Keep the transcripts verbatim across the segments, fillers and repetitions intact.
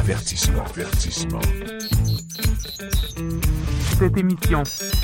Avertissement, avertissement. Cette émission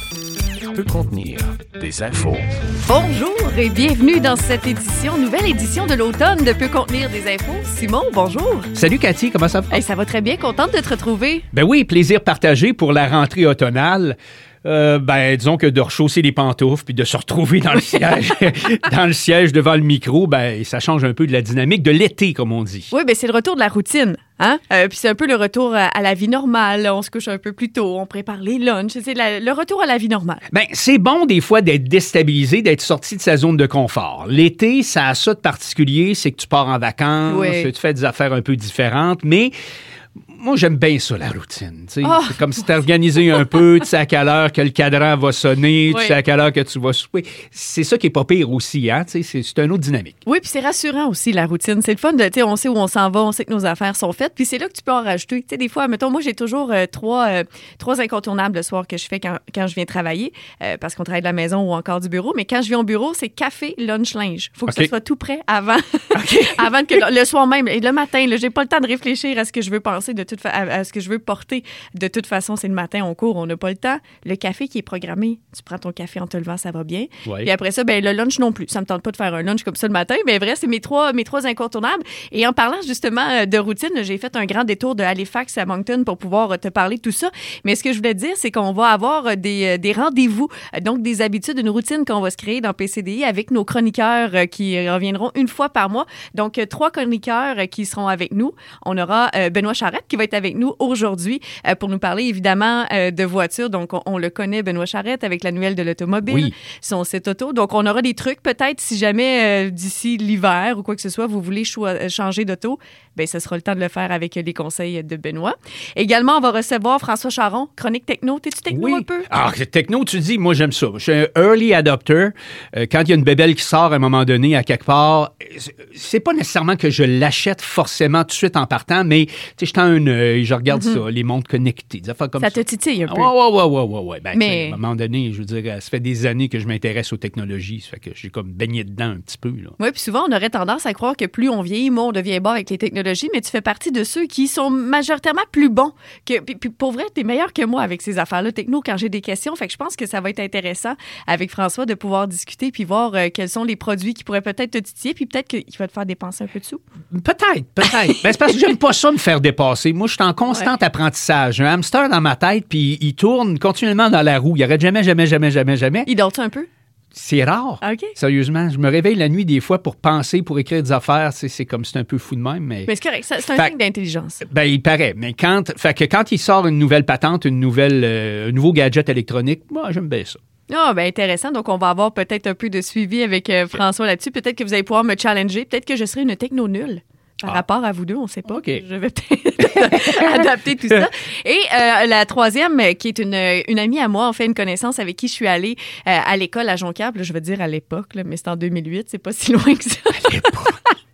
peut contenir des infos. Bonjour et bienvenue dans cette édition, nouvelle édition de l'automne de Peut contenir des infos. Simon, bonjour. Salut Cathy, comment ça va? Hey, ça va très bien, contente de te retrouver. Ben oui, plaisir partagé pour la rentrée automnale. Euh, ben, disons que de rechausser les pantoufles puis de se retrouver dans le siège, dans le siège devant le micro, ben, ça change un peu de la dynamique de l'été, comme on dit. Oui, ben c'est le retour de la routine. Hein? Euh, puis c'est un peu le retour à, à la vie normale. On se couche un peu plus tôt, on prépare les lunchs. C'est la, le retour à la vie normale. Ben, c'est bon des fois d'être déstabilisé, d'être sorti de sa zone de confort. L'été, ça a ça de particulier, c'est que tu pars en vacances, oui. Tu fais des affaires un peu différentes, mais moi, j'aime bien ça, la routine. Oh. C'est comme si tu organisé un peu, tu sais à quelle heure que le cadran va sonner, oui. Tu sais à quelle heure que tu vas souper. C'est ça qui est pas pire aussi, hein? C'est, c'est une autre dynamique. Oui, puis c'est rassurant aussi, la routine. C'est le fun, de, on sait où on s'en va, on sait que nos affaires sont faites, puis c'est là que tu peux en rajouter. T'sais, des fois, mettons, moi, j'ai toujours euh, trois, euh, trois incontournables le soir que je fais quand, quand je viens travailler, euh, parce qu'on travaille de la maison ou encore du bureau, mais quand je viens au bureau, c'est café, lunch, linge. Il faut que okay. ça soit tout prêt avant, okay. avant que le, le soir même. Et le matin, là, j'ai pas le temps de réfléchir à ce que je veux penser de toute fa- à, à ce que je veux porter. De toute façon, c'est le matin, on court, on n'a pas le temps. Le café qui est programmé, tu prends ton café en te levant, ça va bien. Ouais. Puis après ça, ben, le lunch non plus. Ça me tente pas de faire un lunch comme ça le matin, mais vrai, c'est mes trois, mes trois incontournables. Et en parlant justement de routine, j'ai fait un grand détour de Halifax à Moncton pour pouvoir te parler de tout ça. Mais ce que je voulais te dire, c'est qu'on va avoir des, des rendez-vous, donc des habitudes, une routine qu'on va se créer dans P C D I avec nos chroniqueurs qui reviendront une fois par mois. Donc, trois chroniqueurs qui seront avec nous. On aura Benoît Charette qui va être avec nous aujourd'hui euh, pour nous parler évidemment euh, de voitures. Donc, on, on le connaît, Benoît Charette, avec la nouvelle de l'automobile, oui. Son site auto. Donc, on aura des trucs peut-être si jamais euh, d'ici l'hiver ou quoi que ce soit, vous voulez cho- changer d'auto, bien, ce sera le temps de le faire avec les conseils de Benoît. Également, on va recevoir François Charon, chronique techno. T'es-tu techno oui. un peu? Ah, techno, tu dis, moi, j'aime ça. Je suis un early adopter. Euh, quand il y a une bébelle qui sort à un moment donné à quelque part, c'est pas nécessairement que je l'achète forcément tout de suite en partant, mais tu sais, je tends un œil, je regarde mm-hmm. ça, les montres connectées, des affaires comme ça. Ça te titille un peu. Oui, oui, oui, oui, oui. Ben, mais... à un moment donné, je veux dire, ça fait des années que je m'intéresse aux technologies, ça fait que j'ai comme baigné dedans un petit peu. Là. Oui, puis souvent, on aurait tendance à croire que plus on vieillit, moins on devient bon avec les technologies, mais tu fais partie de ceux qui sont majoritairement plus bons. Que, puis, puis pour vrai, t'es meilleur que moi avec ces affaires-là techno quand j'ai des questions. Fait que je pense que ça va être intéressant avec François de pouvoir discuter puis voir euh, quels sont les produits qui pourraient peut-être te titiller, puis peut-être qu'il va te faire dépenser un peu de sous. Peut-être, peut-être. Ben, c'est parce que j'aime pas ça me faire dépasser. Moi, je suis en constant ouais. apprentissage. J'ai un hamster dans ma tête, puis il tourne continuellement dans la roue. Il arrête jamais, jamais, jamais, jamais, jamais. Il dort-tu un peu? C'est rare. Okay. Sérieusement. Je me réveille la nuit des fois pour penser, pour écrire des affaires. C'est, c'est comme c'est un peu fou de même. Mais, mais c'est correct. C'est un fait, signe d'intelligence. Ben, il paraît. Mais quand, fait que quand il sort une nouvelle patente, une nouvelle, euh, un nouveau gadget électronique, moi, j'aime bien ça. Ah, bien intéressant. Donc, on va avoir peut-être un peu de suivi avec euh, François là-dessus. Peut-être que vous allez pouvoir me challenger. Peut-être que je serai une techno nulle. Par ah. rapport à vous deux, on ne sait pas. Okay. Je vais peut-être adapter tout ça. Et euh, la troisième, qui est une, une amie à moi, en fait, une connaissance avec qui je suis allée euh, à l'école à Jonquière. Je veux dire à l'époque, là, mais c'est en deux mille huit, c'est pas si loin que ça. À l'époque.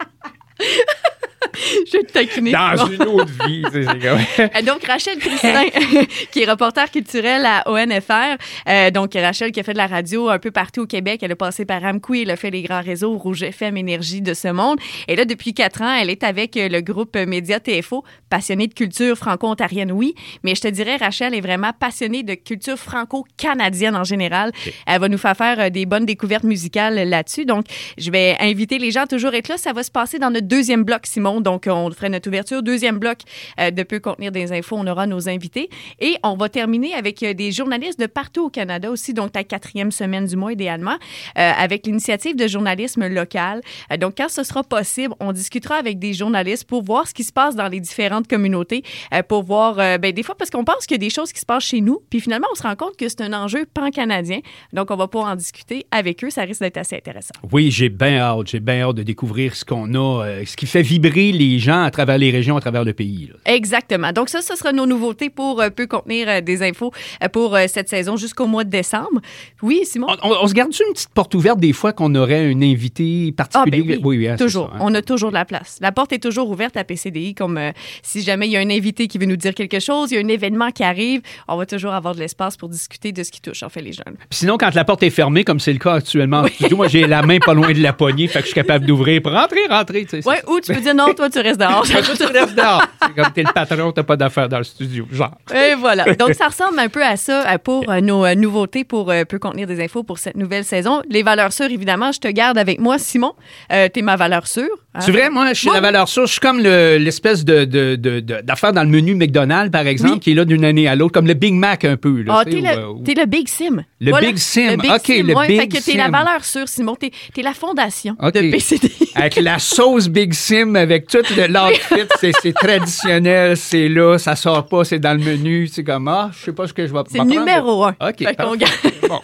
Je vais te taquiner. Dans bon. Une autre vie. C'est, c'est comme... Donc, Rachel Christin, qui est reporter culturel à O N F R. Euh, donc, Rachel qui a fait de la radio un peu partout au Québec. Elle a passé par Amqui, elle a fait les grands réseaux Rouge F M, Énergie de ce monde. Et là, depuis quatre ans, elle est avec le groupe Média T F O, passionnée de culture franco-ontarienne, oui. Mais je te dirais, Rachel est vraiment passionnée de culture franco-canadienne en général. Okay. Elle va nous faire faire des bonnes découvertes musicales là-dessus. Donc, je vais inviter les gens à toujours être là. Ça va se passer dans notre deuxième bloc, Simon. Donc, on ferait notre ouverture. Deuxième bloc euh, de Peut contenir des infos. On aura nos invités. Et on va terminer avec euh, des journalistes de partout au Canada aussi, donc ta quatrième semaine du mois idéalement, euh, avec l'initiative de journalisme local. Euh, donc, quand ce sera possible, on discutera avec des journalistes pour voir ce qui se passe dans les différentes communautés, euh, pour voir, euh, ben, des fois, parce qu'on pense qu'il y a des choses qui se passent chez nous, puis finalement, on se rend compte que c'est un enjeu pan-canadien. Donc, on va pouvoir en discuter avec eux. Ça risque d'être assez intéressant. Oui, j'ai bien hâte. J'ai bien hâte de découvrir ce qu'on a, euh, ce qui fait vibrer les gens à travers les régions, à travers le pays. Là. Exactement. Donc ça, ce sera nos nouveautés pour euh, Peut contenir euh, des infos euh, pour euh, cette saison jusqu'au mois de décembre. Oui, Simon? On, on, on se garde-tu une petite porte ouverte des fois qu'on aurait un invité particulier? Ah, ben oui, oui, oui hein, toujours. Ça, hein? On a toujours de la place. La porte est toujours ouverte à P C D I, comme euh, si jamais il y a un invité qui veut nous dire quelque chose, il y a un événement qui arrive, on va toujours avoir de l'espace pour discuter de ce qui touche, en fait, les jeunes. Puis sinon, quand la porte est fermée, comme c'est le cas actuellement, oui. Moi, j'ai la main pas loin de la poignée, fait que je suis capable d'ouvrir pour rentrer, rentrer. Tu sais, oui, ou tu peux dire non, toi, tu tu restes dehors. tu restes dehors. C'est comme t'es le patron, t'as pas d'affaires dans le studio, genre. Et voilà. Donc, ça ressemble un peu à ça pour euh, nos euh, nouveautés pour euh, Peut contenir des infos pour cette nouvelle saison. Les valeurs sûres, évidemment, je te garde avec moi, Simon. Euh, t'es ma valeur sûre. Hein? C'est vrai, moi, je suis bon. La valeur sûre. Je suis comme le, l'espèce de, de, de, de, d'affaire dans le menu McDonald's, par exemple, oui. qui est là d'une année à l'autre, comme le Big Mac un peu. Ah, t'es, le, où... t'es le Big Sim. Le voilà. Big Sim. Le Big OK, Sim. le Ouais, Big fait que Sim. T'es la valeur sûre, Simon. T'es, t'es la fondation okay. de P C D. Avec la sauce Big Sim, avec tout le, l'outfit, c'est, c'est traditionnel, c'est là, ça sort pas, c'est dans le menu. C'est comme, ah, je sais pas ce que je vais c'est numéro un. OK. Fait qu'on garde... bon.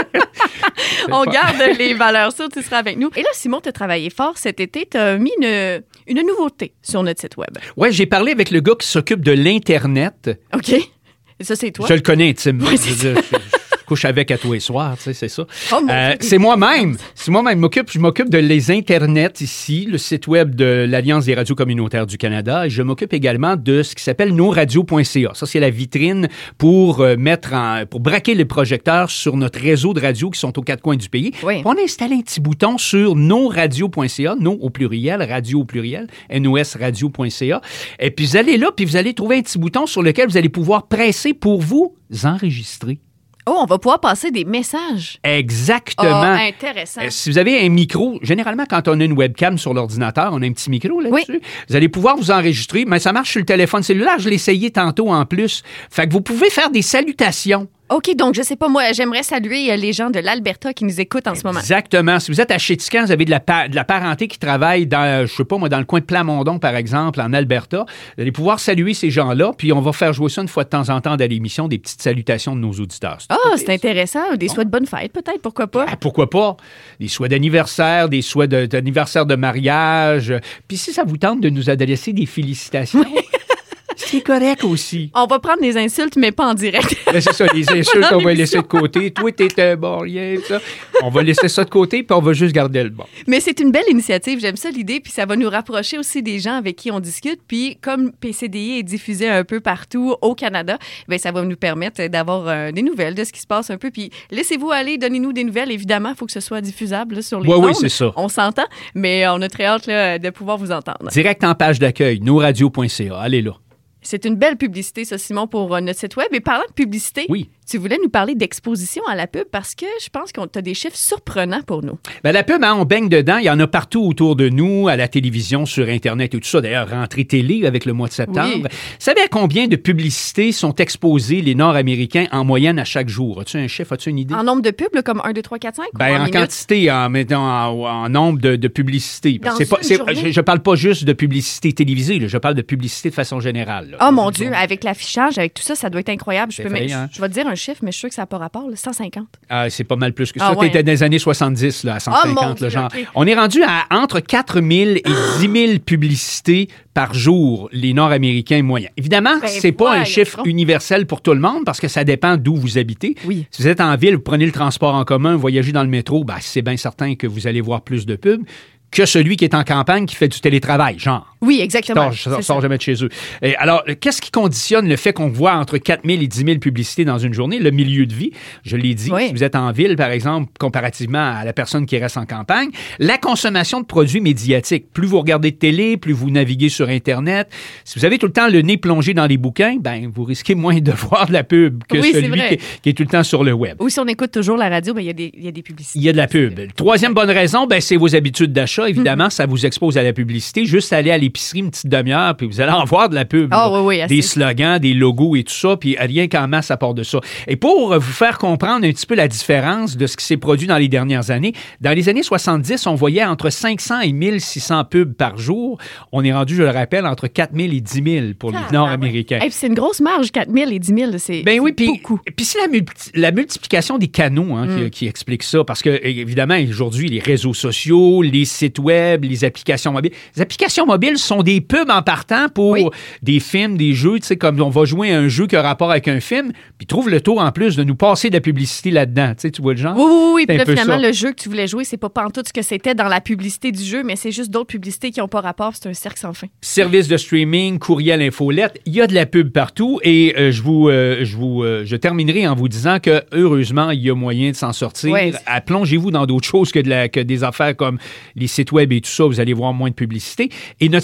On garde les valeurs sûres, tu seras avec nous. Et là, Simon, tu as travaillé fort cet été. Tu as mis une, une nouveauté sur notre site Web. Oui, j'ai parlé avec le gars qui s'occupe de l'Internet. OK. Et ça, c'est toi? Je le connais intimement. Oui, c'est ça. Couche avec à tous les soirs, tu sais, c'est ça. Oh, euh, c'est moi-même. C'est moi-même. Je m'occupe, je m'occupe de les Internets ici, le site web de l'Alliance des radios communautaires du Canada. Et je m'occupe également de ce qui s'appelle nos radios point c a. Ça, c'est la vitrine pour euh, mettre en, pour braquer les projecteurs sur notre réseau de radios qui sont aux quatre coins du pays. Oui. On a installé un petit bouton sur nos radios point c a, nos au pluriel, radio au pluriel, nos radio point c a. Et puis vous allez là, puis vous allez trouver un petit bouton sur lequel vous allez pouvoir presser pour vous enregistrer. Oh, on va pouvoir passer des messages. Exactement. Oh, intéressant. Euh, si vous avez un micro, généralement, quand on a une webcam sur l'ordinateur, on a un petit micro là-dessus. Oui. Vous allez pouvoir vous enregistrer, mais ça marche sur le téléphone cellulaire. Je l'ai essayé tantôt en plus. Fait que vous pouvez faire des salutations. OK, donc je sais pas, moi, j'aimerais saluer les gens de l'Alberta qui nous écoutent en ce moment. Exactement. Si vous êtes à Chétican, vous avez de la, pa- de la parenté qui travaille dans, je sais pas moi, dans le coin de Plamondon, par exemple, en Alberta. Vous allez pouvoir saluer ces gens-là, puis on va faire jouer ça une fois de temps en temps dans l'émission, des petites salutations de nos auditeurs. Ah, oh, c'est intéressant. Des souhaits de bonne fête, peut-être, pourquoi pas? Ah, pourquoi pas? Des souhaits d'anniversaire, des souhaits de, d'anniversaire de mariage. Puis si ça vous tente de nous adresser des félicitations... C'est correct aussi. On va prendre des insultes, mais pas en direct. Mais c'est ça, les insultes, on va laisser de côté. Toi, t'es un bon rien, ça. On va laisser ça de côté, puis on va juste garder le bon. Mais c'est une belle initiative. J'aime ça, l'idée. Puis ça va nous rapprocher aussi des gens avec qui on discute. Puis comme P C D I est diffusé un peu partout au Canada, bien, ça va nous permettre d'avoir euh, des nouvelles de ce qui se passe un peu. Puis laissez-vous aller, donnez-nous des nouvelles. Évidemment, il faut que ce soit diffusable là, sur les ouais, ondes. Oui, c'est ça. On s'entend, mais on a très hâte là, de pouvoir vous entendre. Direct en page d'accueil, nos radios point c a. Allez là. C'est une belle publicité, ça, Simon, pour euh, notre site Web. Et parlant de publicité, oui. tu voulais nous parler d'exposition à la pub parce que je pense qu'on a des chiffres surprenants pour nous. Bien, la pub, hein, on baigne dedans. Il y en a partout autour de nous, à la télévision, sur Internet et tout ça. D'ailleurs, rentrée télé avec le mois de septembre. Oui. Vous savez à combien de publicités sont exposées les Nord-Américains en moyenne à chaque jour? As-tu un chiffre? As-tu une idée? En nombre de pubs, là, comme un, deux, trois, quatre, cinq? Ben, en, en quantité, en, mettons, en, en nombre de, de publicités. Dans c'est pas, une c'est, journée? je ne parle pas juste de publicité télévisée, là, je parle de publicité de façon générale. Là. Oh mon Dieu, avec l'affichage, avec tout ça, ça doit être incroyable. Je, c'est peux vrai, me... hein? je, je vais te dire un chiffre, mais je suis sûr que ça n'a pas rapport. Là, cent cinquante. Ah, c'est pas mal plus que ça. Ah, ouais. T'étais dans les années soixante-dix, là, à cent cinquante. Oh, mon là, Dieu, genre. okay. On est rendu à entre quatre mille et dix mille publicités par jour, les Nord-Américains moyens. Évidemment, ben, c'est pas voilà, un chiffre bon. universel pour tout le monde parce que ça dépend d'où vous habitez. Oui. Si vous êtes en ville, vous prenez le transport en commun, voyagez dans le métro, ben, c'est bien certain que vous allez voir plus de pubs que celui qui est en campagne qui fait du télétravail, genre. Oui, exactement. Qui sort, sort jamais de chez eux. Et alors, qu'est-ce qui conditionne le fait qu'on voit entre quatre mille et dix mille publicités dans une journée? Le milieu de vie, je l'ai dit. Oui. Si vous êtes en ville, par exemple, comparativement à la personne qui reste en campagne, la consommation de produits médiatiques. Plus vous regardez de télé, plus vous naviguez sur Internet. Si vous avez tout le temps le nez plongé dans les bouquins, ben vous risquez moins de voir de la pub que oui, celui qui est, qui est tout le temps sur le web. Ou si on écoute toujours la radio, ben, il y a des, il y a des publicités. Il y a de la pub. Troisième bonne raison, ben, c'est vos habitudes d'achat. Évidemment, mm-hmm. ça vous expose à la publicité. Juste aller à l'épicerie une petite demi-heure, puis vous allez en voir de la pub. Oh, oui, oui, assez. Des slogans, des logos et tout ça, puis rien qu'en masse à part de ça. Et pour vous faire comprendre un petit peu la différence de ce qui s'est produit dans les dernières années, dans les années soixante-dix, on voyait entre cinq cents et mille six cents pubs par jour. On est rendu, je le rappelle, entre quatre mille et dix mille pour ah, les Nord-Américains. Ouais. Hey, c'est une grosse marge, quatre mille et dix mille, c'est, ben oui, c'est puis, beaucoup. Puis c'est la, multi- la multiplication des canaux hein, mm. qui, qui explique ça, parce que, évidemment, aujourd'hui, les réseaux sociaux, les sites web, les applications mobiles. Les applications mobiles sont des pubs en partant pour oui. des films, des jeux, tu sais, comme on va jouer à un jeu qui a rapport avec un film, puis trouve le tour en plus de nous passer de la publicité là-dedans. Tu sais, tu vois le genre? Oui, oui, oui. Puis là, finalement, ça. le jeu que tu voulais jouer, c'est pas pantoute ce que c'était dans la publicité du jeu, mais c'est juste d'autres publicités qui n'ont pas rapport. C'est un cercle sans fin. Service de streaming, courriel, infolette, il y a de la pub partout et euh, je vous, euh, je vous, euh, je terminerai en vous disant que heureusement, il y a moyen de s'en sortir. Ouais. À, plongez-vous dans d'autres choses que, de la, que des affaires comme les sites web et tout ça. Vous allez voir moins de publicité. Et notre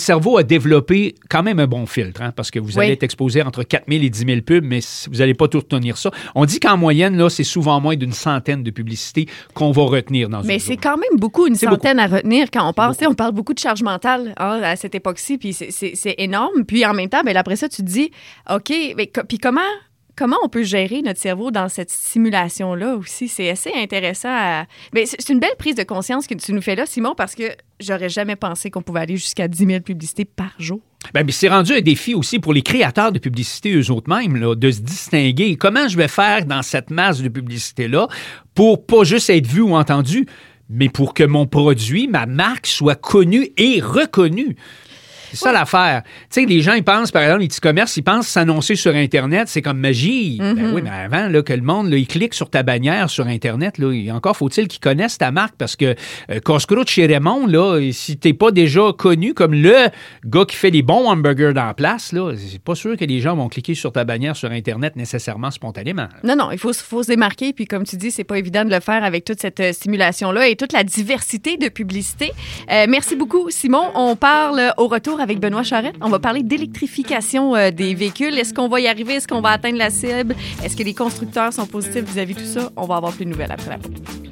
cerveau a développé quand même un bon filtre, hein, parce que vous allez oui. être exposé entre quatre mille et dix mille pubs, mais vous n'allez pas tout retenir ça. On dit qu'en moyenne, là, c'est souvent moins d'une centaine de publicités qu'on va retenir dans une Mais journée. c'est quand même beaucoup, une c'est centaine beaucoup. à retenir quand on parle. On parle beaucoup de charge mentale hein, à cette époque-ci, puis c'est, c'est, c'est énorme. Puis en même temps, bien, après ça, tu te dis, OK, mais, puis comment... Comment on peut gérer notre cerveau dans cette simulation-là aussi? C'est assez intéressant. À... Bien, c'est une belle prise de conscience que tu nous fais là, Simon, parce que j'aurais jamais pensé qu'on pouvait aller jusqu'à dix mille publicités par jour. Bien, mais c'est rendu un défi aussi pour les créateurs de publicité eux-mêmes, là, de se distinguer. Comment je vais faire dans cette masse de publicité-là pour pas juste être vu ou entendu, mais pour que mon produit, ma marque, soit connue et reconnue? C'est ça oui. l'affaire. Tu sais, les gens, ils pensent, par exemple, les petits commerces, ils pensent s'annoncer sur Internet, c'est comme magie. Mm-hmm. Ben oui, mais avant, là, que le monde, là, il clique sur ta bannière sur Internet, là, encore faut-il qu'ils connaissent ta marque parce que euh, Casse-croûte chez Raymond, là, si t'es pas déjà connu comme le gars qui fait les bons hamburgers dans la place, là, c'est pas sûr que les gens vont cliquer sur ta bannière sur Internet nécessairement spontanément. Non, non, il faut, faut se démarquer. Puis comme tu dis, c'est pas évident de le faire avec toute cette euh, simulation-là et toute la diversité de publicité. Euh, merci beaucoup, Simon. On parle au retour avec Benoît Charette. On va parler d'électrification euh, des véhicules. Est-ce qu'on va y arriver? Est-ce qu'on va atteindre la cible? Est-ce que les constructeurs sont positifs vis-à-vis de tout ça? On va avoir plus de nouvelles après la pause.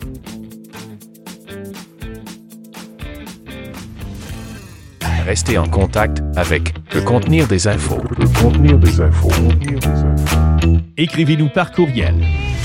Restez en contact avec Le Contenir des infos. Le Contenir des infos. Écrivez-nous par courriel.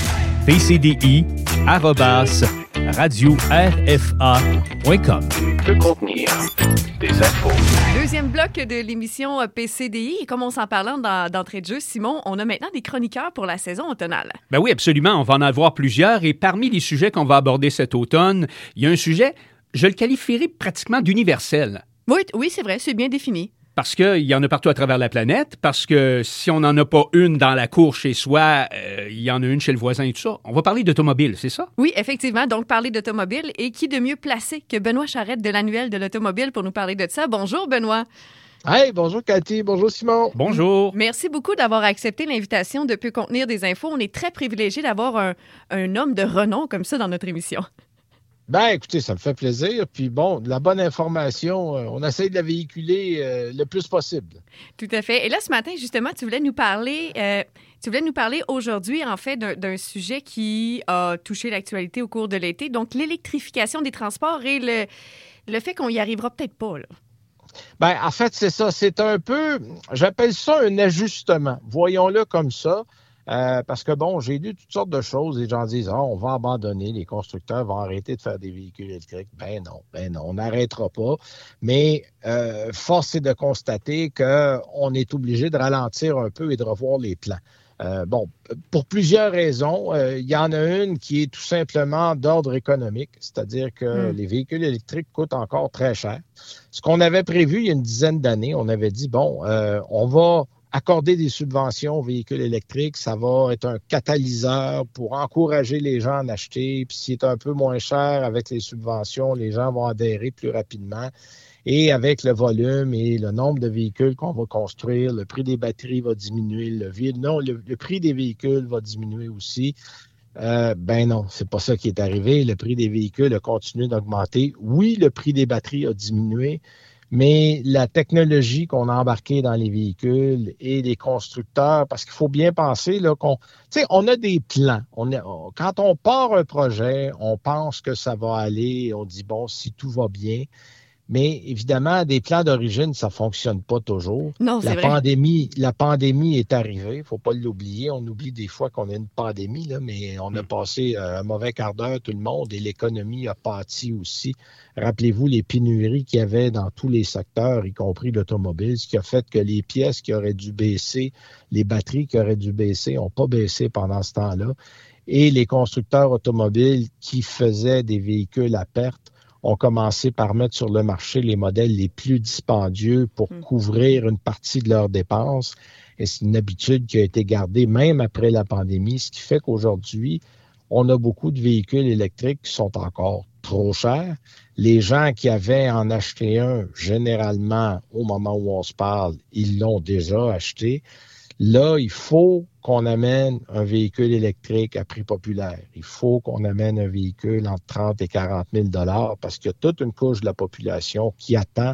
p c d i arobase radio r f a point com. Le Contenir des infos. Deuxième bloc de l'émission P C D I. Et comme on s'en parlait dans, d'entrée de jeu, Simon, on a maintenant des chroniqueurs pour la saison automnale. Ben oui, absolument. On va en avoir plusieurs. Et parmi les sujets qu'on va aborder cet automne, il y a un sujet, je le qualifierais pratiquement d'universel. Oui, oui, c'est vrai, c'est bien défini. Parce qu'il y en a partout à travers la planète, parce que si on n'en a pas une dans la cour chez soi, euh, il y en a une chez le voisin et tout ça. On va parler d'automobile, c'est ça? Oui, effectivement. Donc, parler d'automobile. Et qui de mieux placé que Benoît Charette de l'Annuel de l'automobile pour nous parler de ça? Bonjour, Benoît. Hey, bonjour Cathy, bonjour Simon. Bonjour. Merci beaucoup d'avoir accepté l'invitation de Peut contenir des infos. On est très privilégiés d'avoir un, un homme de renom comme ça dans notre émission. Ben, écoutez, ça me fait plaisir. Puis bon, de la bonne information, euh, on essaie de la véhiculer euh, le plus possible. Tout à fait. Et là, ce matin, justement, tu voulais nous parler, euh, tu voulais nous parler aujourd'hui, en fait, d'un, d'un sujet qui a touché l'actualité au cours de l'été, donc l'électrification des transports et le, le fait qu'on y arrivera peut-être pas, là. Ben, en fait, c'est ça. C'est un peu, j'appelle ça un ajustement. Voyons-le comme ça. Euh, parce que, bon, j'ai lu toutes sortes de choses. Les gens disent, ah, on va abandonner, les constructeurs vont arrêter de faire des véhicules électriques. Ben non, ben non, on n'arrêtera pas. Mais euh, force est de constater qu'on est obligé de ralentir un peu et de revoir les plans. Euh, bon, pour plusieurs raisons. Euh, il y en a une qui est tout simplement d'ordre économique, c'est-à-dire que mmh. les véhicules électriques coûtent encore très cher. Ce qu'on avait prévu il y a une dizaine d'années, on avait dit, bon, euh, on va accorder des subventions aux véhicules électriques, ça va être un catalyseur pour encourager les gens à en acheter. Puis s'il est un peu moins cher avec les subventions, les gens vont adhérer plus rapidement. Et avec le volume et le nombre de véhicules qu'on va construire, le prix des batteries va diminuer, le, non, le, le prix des véhicules va diminuer aussi. Euh, ben non, c'est pas ça qui est arrivé. Le prix des véhicules a continué d'augmenter. Oui, le prix des batteries a diminué, mais la technologie qu'on a embarquée dans les véhicules et les constructeurs, parce qu'il faut bien penser là, qu'on, tu sais, on a des plans. On a, on, quand on part un projet, on pense que ça va aller, on dit bon, si tout va bien. Mais évidemment, des plans d'origine, ça ne fonctionne pas toujours. Non, c'est la vrai. pandémie, la pandémie est arrivée, il ne faut pas l'oublier. On oublie des fois qu'on a une pandémie, là, mais on a passé un mauvais quart d'heure, tout le monde, et l'économie a pâti aussi. Rappelez-vous les pénuries qu'il y avait dans tous les secteurs, y compris l'automobile, ce qui a fait que les pièces qui auraient dû baisser, les batteries qui auraient dû baisser, n'ont pas baissé pendant ce temps-là. Et les constructeurs automobiles qui faisaient des véhicules à perte ont commencé par mettre sur le marché les modèles les plus dispendieux pour mmh. couvrir une partie de leurs dépenses. Et c'est une habitude qui a été gardée même après la pandémie, ce qui fait qu'aujourd'hui, on a beaucoup de véhicules électriques qui sont encore trop chers. Les gens qui avaient en acheté un, généralement, au moment où on se parle, ils l'ont déjà acheté. Là, il faut qu'on amène un véhicule électrique à prix populaire. Il faut qu'on amène un véhicule entre trente et quarante mille dollars parce qu'il y a toute une couche de la population qui attend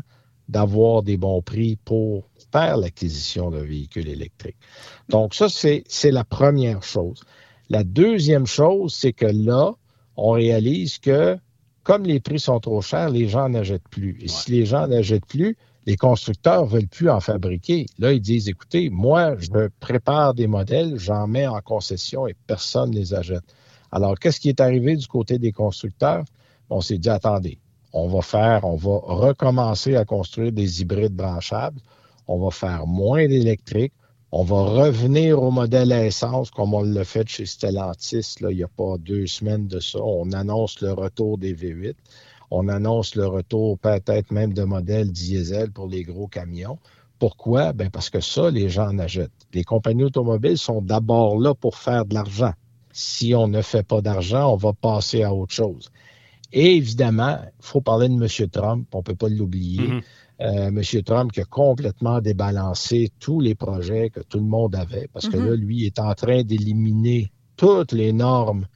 d'avoir des bons prix pour faire l'acquisition d'un véhicule électrique. Donc ça, c'est, c'est la première chose. La deuxième chose, c'est que là, on réalise que comme les prix sont trop chers, les gens n'achètent plus. Et ouais. si les gens n'achètent plus, les constructeurs ne veulent plus en fabriquer. Là, ils disent, écoutez, moi, je prépare des modèles, j'en mets en concession et personne ne les achète. Alors, qu'est-ce qui est arrivé du côté des constructeurs? On s'est dit, attendez, on va faire, on va recommencer à construire des hybrides branchables, on va faire moins d'électrique, on va revenir au modèle à essence comme on l'a fait chez Stellantis, là, il n'y a pas deux semaines de ça. On annonce le retour des V huit. On annonce le retour peut-être même de modèles diesel pour les gros camions. Pourquoi? Ben parce que ça, les gens en achètent. Les compagnies automobiles sont d'abord là pour faire de l'argent. Si on ne fait pas d'argent, on va passer à autre chose. Et évidemment, il faut parler de M. Trump, on ne peut pas l'oublier. Mm-hmm. Euh, M. Trump qui a complètement débalancé tous les projets que tout le monde avait, parce mm-hmm. que là, lui, il est en train d'éliminer toutes les normes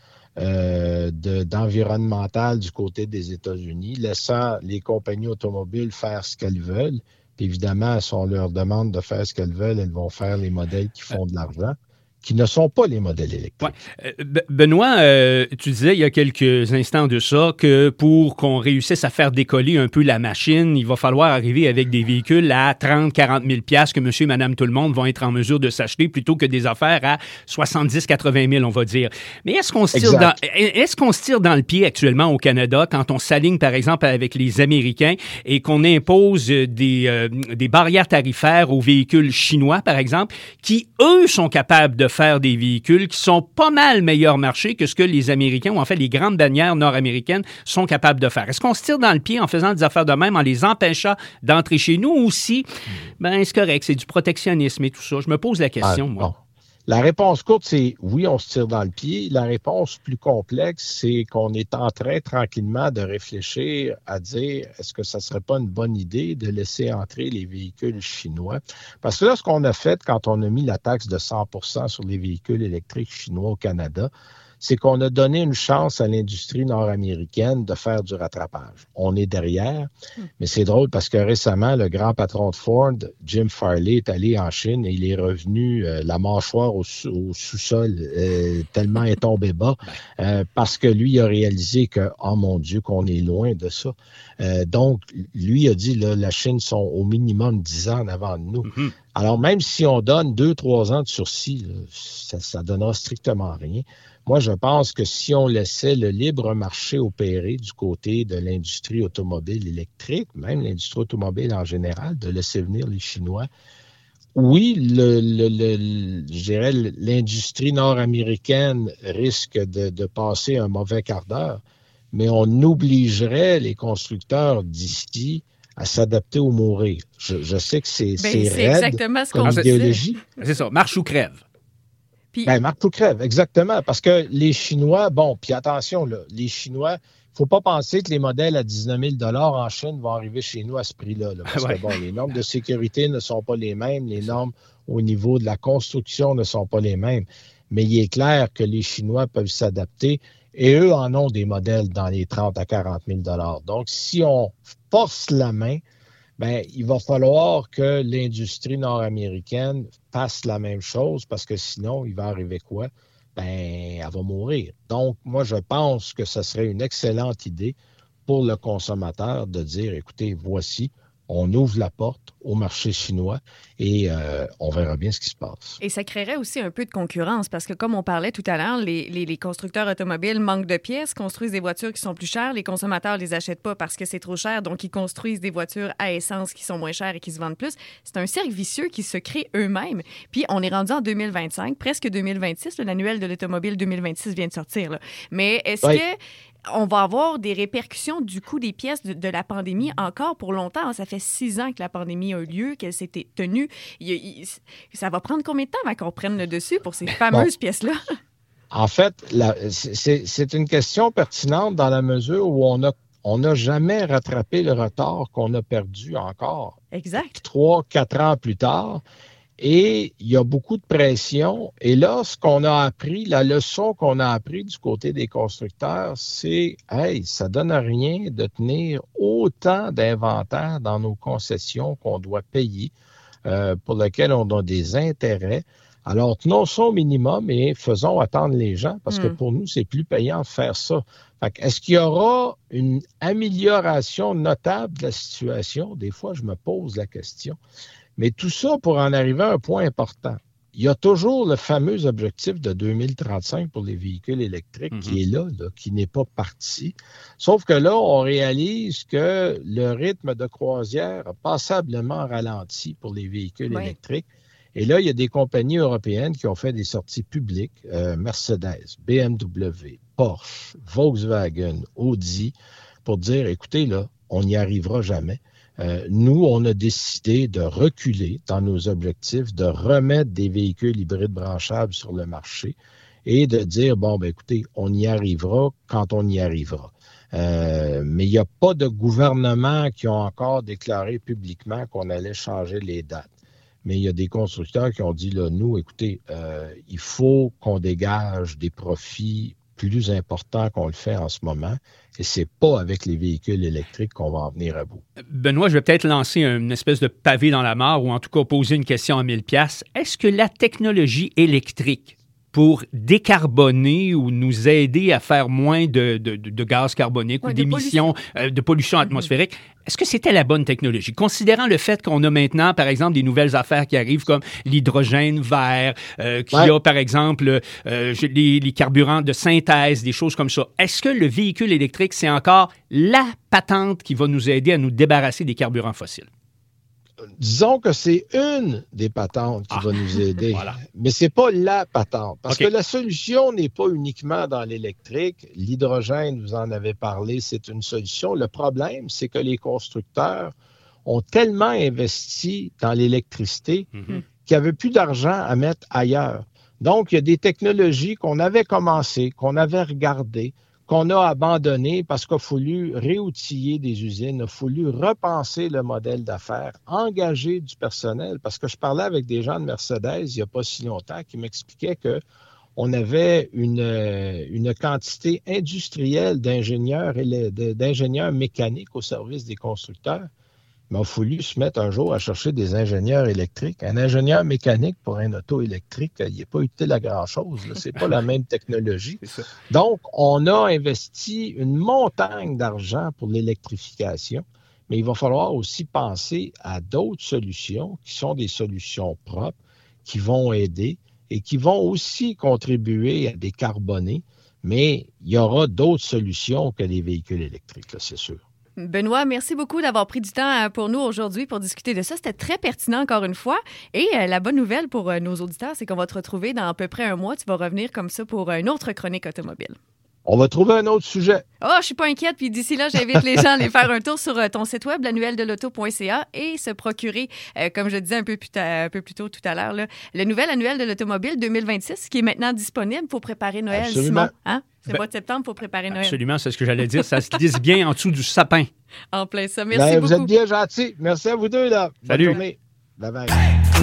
euh, de, d'environnementales du côté des États-Unis, laissant les compagnies automobiles faire ce qu'elles veulent. Puis évidemment, si on leur demande de faire ce qu'elles veulent, elles vont faire les modèles qui font de l'argent, qui ne sont pas les modèles électriques. Ouais. Euh, Benoît, euh, tu disais il y a quelques instants de ça que pour qu'on réussisse à faire décoller un peu la machine, il va falloir arriver avec des véhicules à trente à quarante mille dollars que monsieur et madame tout le monde vont être en mesure de s'acheter plutôt que des affaires à soixante-dix à quatre-vingt mille, on va dire. Mais est-ce qu'on se tire dans, est-ce qu'on se tire dans le pied actuellement au Canada quand on s'aligne, par exemple, avec les Américains et qu'on impose des, euh, des barrières tarifaires aux véhicules chinois, par exemple, qui, eux, sont capables de faire des véhicules qui sont pas mal meilleur marché que ce que les Américains, ou en fait les grandes bannières nord-américaines, sont capables de faire. Est-ce qu'on se tire dans le pied en faisant des affaires de même, en les empêchant d'entrer chez nous, ou si, ben c'est correct, c'est du protectionnisme et tout ça? Je me pose la question, ah, moi. Bon. La réponse courte, c'est oui, on se tire dans le pied. La réponse plus complexe, c'est qu'on est en train tranquillement de réfléchir à dire est-ce que ça ne serait pas une bonne idée de laisser entrer les véhicules chinois? Parce que là, ce qu'on a fait quand on a mis la taxe de cent pour cent sur les véhicules électriques chinois au Canada, c'est qu'on a donné une chance à l'industrie nord-américaine de faire du rattrapage. On est derrière, mais c'est drôle parce que récemment, le grand patron de Ford, Jim Farley, est allé en Chine et il est revenu euh, la mâchoire au, au sous-sol euh, tellement est tombé bas euh, parce que lui a réalisé que, oh mon Dieu, qu'on est loin de ça. Euh, donc, lui a dit, là, la Chine sont au minimum dix ans en avant de nous. Mm-hmm. Alors, même si on donne deux, trois ans de sursis, là, ça, ça donnera strictement rien. Moi, je pense que si on laissait le libre marché opérer du côté de l'industrie automobile électrique, même l'industrie automobile en général, de laisser venir les Chinois, oui, le, le, le, je dirais l'industrie nord-américaine risque de, de passer un mauvais quart d'heure, mais on obligerait les constructeurs d'ici à s'adapter ou mourir. Je, je sais que c'est, ben, c'est, c'est raide exactement ce comme qu'on idéologie. Disait. C'est ça, marche ou crève. Puis... Ben, marche ou crève, exactement. Parce que les Chinois, bon, puis attention, là, les Chinois, il ne faut pas penser que les modèles à dix-neuf mille dollars en Chine vont arriver chez nous à ce prix-là. Là, parce ouais. que, bon, les normes de sécurité ne sont pas les mêmes, les normes au niveau de la construction ne sont pas les mêmes. Mais il est clair que les Chinois peuvent s'adapter et eux en ont des modèles dans les trente à quarante mille dollars. Donc, si on force la main, ben, il va falloir que l'industrie nord-américaine fasse la même chose parce que sinon, il va arriver quoi? Ben, elle va mourir. Donc, moi, je pense que ce serait une excellente idée pour le consommateur de dire, écoutez, voici, on ouvre la porte au marché chinois et euh, on verra bien ce qui se passe. Et ça créerait aussi un peu de concurrence parce que, comme on parlait tout à l'heure, les, les, les constructeurs automobiles manquent de pièces, construisent des voitures qui sont plus chères. Les consommateurs ne les achètent pas parce que c'est trop cher, donc ils construisent des voitures à essence qui sont moins chères et qui se vendent plus. C'est un cercle vicieux qui se crée eux-mêmes. Puis on est rendu en deux mille vingt-cinq, presque deux mille vingt-six. Là, l'annuel de l'automobile deux mille vingt-six vient de sortir. Là. Mais est-ce oui. que... on va avoir des répercussions du coût des pièces de, de la pandémie encore pour longtemps. Ça fait six ans que la pandémie a eu lieu, qu'elle s'était tenue. Il, il, ça va prendre combien de temps avant qu'on prenne le dessus pour ces fameuses bon. pièces-là? En fait, la, c'est, c'est une question pertinente dans la mesure où on a on n'a jamais rattrapé le retard qu'on a perdu encore. Exact. Trois, quatre ans plus tard. et il y a beaucoup de pression. Et là, ce qu'on a appris, la leçon qu'on a appris du côté des constructeurs, c'est, hey, ça donne rien de tenir autant d'inventaire dans nos concessions qu'on doit payer, euh, pour lesquels on a des intérêts. Alors, tenons ça au minimum et faisons attendre les gens parce mmh. que pour nous, c'est plus payant de faire ça. Fait que, est-ce qu'il y aura une amélioration notable de la situation? Des fois, je me pose la question. Mais tout ça pour en arriver à un point important. Il y a toujours le fameux objectif de deux mille trente-cinq pour les véhicules électriques mmh. qui est là, là, qui n'est pas parti. Sauf que là, on réalise que le rythme de croisière a passablement ralenti pour les véhicules oui. électriques. Et là, il y a des compagnies européennes qui ont fait des sorties publiques, euh, Mercedes, B M W, Porsche, Volkswagen, Audi, pour dire, écoutez, là, on n'y arrivera jamais. Euh, nous, on a décidé de reculer dans nos objectifs, de remettre des véhicules hybrides branchables sur le marché et de dire, bon, ben écoutez, on y arrivera quand on y arrivera. Euh, mais il n'y a pas de gouvernement qui ont encore déclaré publiquement qu'on allait changer les dates. Mais il y a des constructeurs qui ont dit, là, nous, écoutez, euh, il faut qu'on dégage des profits plus importants qu'on le fait en ce moment. Et c'est pas avec les véhicules électriques qu'on va en venir à bout. Benoît, je vais peut-être lancer une espèce de pavé dans la mare ou en tout cas poser une question à mille piastres. Est-ce que la technologie électrique pour décarboner ou nous aider à faire moins de, de, de gaz carbonique ouais, ou d'émissions, pollution. Euh, de pollution atmosphérique, mm-hmm. est-ce que c'était la bonne technologie? Considérant le fait qu'on a maintenant, par exemple, des nouvelles affaires qui arrivent comme l'hydrogène vert, euh, qu'il ouais. y a, par exemple, euh, les, les carburants de synthèse, des choses comme ça. Est-ce que le véhicule électrique, c'est encore la patente qui va nous aider à nous débarrasser des carburants fossiles? Disons que c'est une des patentes qui ah. va nous aider, voilà. mais c'est pas la patente. Parce okay. que la solution n'est pas uniquement dans l'électrique. L'hydrogène, vous en avez parlé, c'est une solution. Le problème, c'est que les constructeurs ont tellement investi dans l'électricité mm-hmm. qu'il n'y avait plus d'argent à mettre ailleurs. Donc, il y a des technologies qu'on avait commencées, qu'on avait regardées, qu'on a abandonné parce qu'il a fallu réoutiller des usines, il a fallu repenser le modèle d'affaires, engager du personnel. Parce que je parlais avec des gens de Mercedes il n'y a pas si longtemps qui m'expliquaient qu'on avait une, une quantité industrielle d'ingénieurs et d'ingénieurs mécaniques au service des constructeurs. Mais il a fallu se mettre un jour à chercher des ingénieurs électriques. Un ingénieur mécanique pour un auto électrique, il n'est pas utile à grand-chose. Ce n'est pas la même technologie. Donc, on a investi une montagne d'argent pour l'électrification, mais il va falloir aussi penser à d'autres solutions qui sont des solutions propres, qui vont aider et qui vont aussi contribuer à décarboner. Mais il y aura d'autres solutions que les véhicules électriques, là, c'est sûr. Benoît, merci beaucoup d'avoir pris du temps pour nous aujourd'hui pour discuter de ça. C'était très pertinent encore une fois. Et euh, la bonne nouvelle pour euh, nos auditeurs, c'est qu'on va te retrouver dans à peu près un mois. Tu vas revenir comme ça pour une autre chronique automobile. On va trouver un autre sujet. Oh, je suis pas inquiète. Puis d'ici là, j'invite les gens à aller faire un tour sur ton site web, l'annuel de l'auto point c a, et se procurer, euh, comme je disais un peu, plus ta- un peu plus tôt tout à l'heure, là, le nouvel annuel de l'automobile deux mille vingt-six qui est maintenant disponible pour préparer Noël. Absolument. Simon. Hein? C'est le mois de septembre pour préparer Noël. Absolument, c'est ce que j'allais dire. Ça se glisse bien en dessous du sapin. En plein ça. Merci ben, beaucoup. Vous êtes bien gentils. Merci à vous deux. Là. Salut. Bonne journée. Bye bye.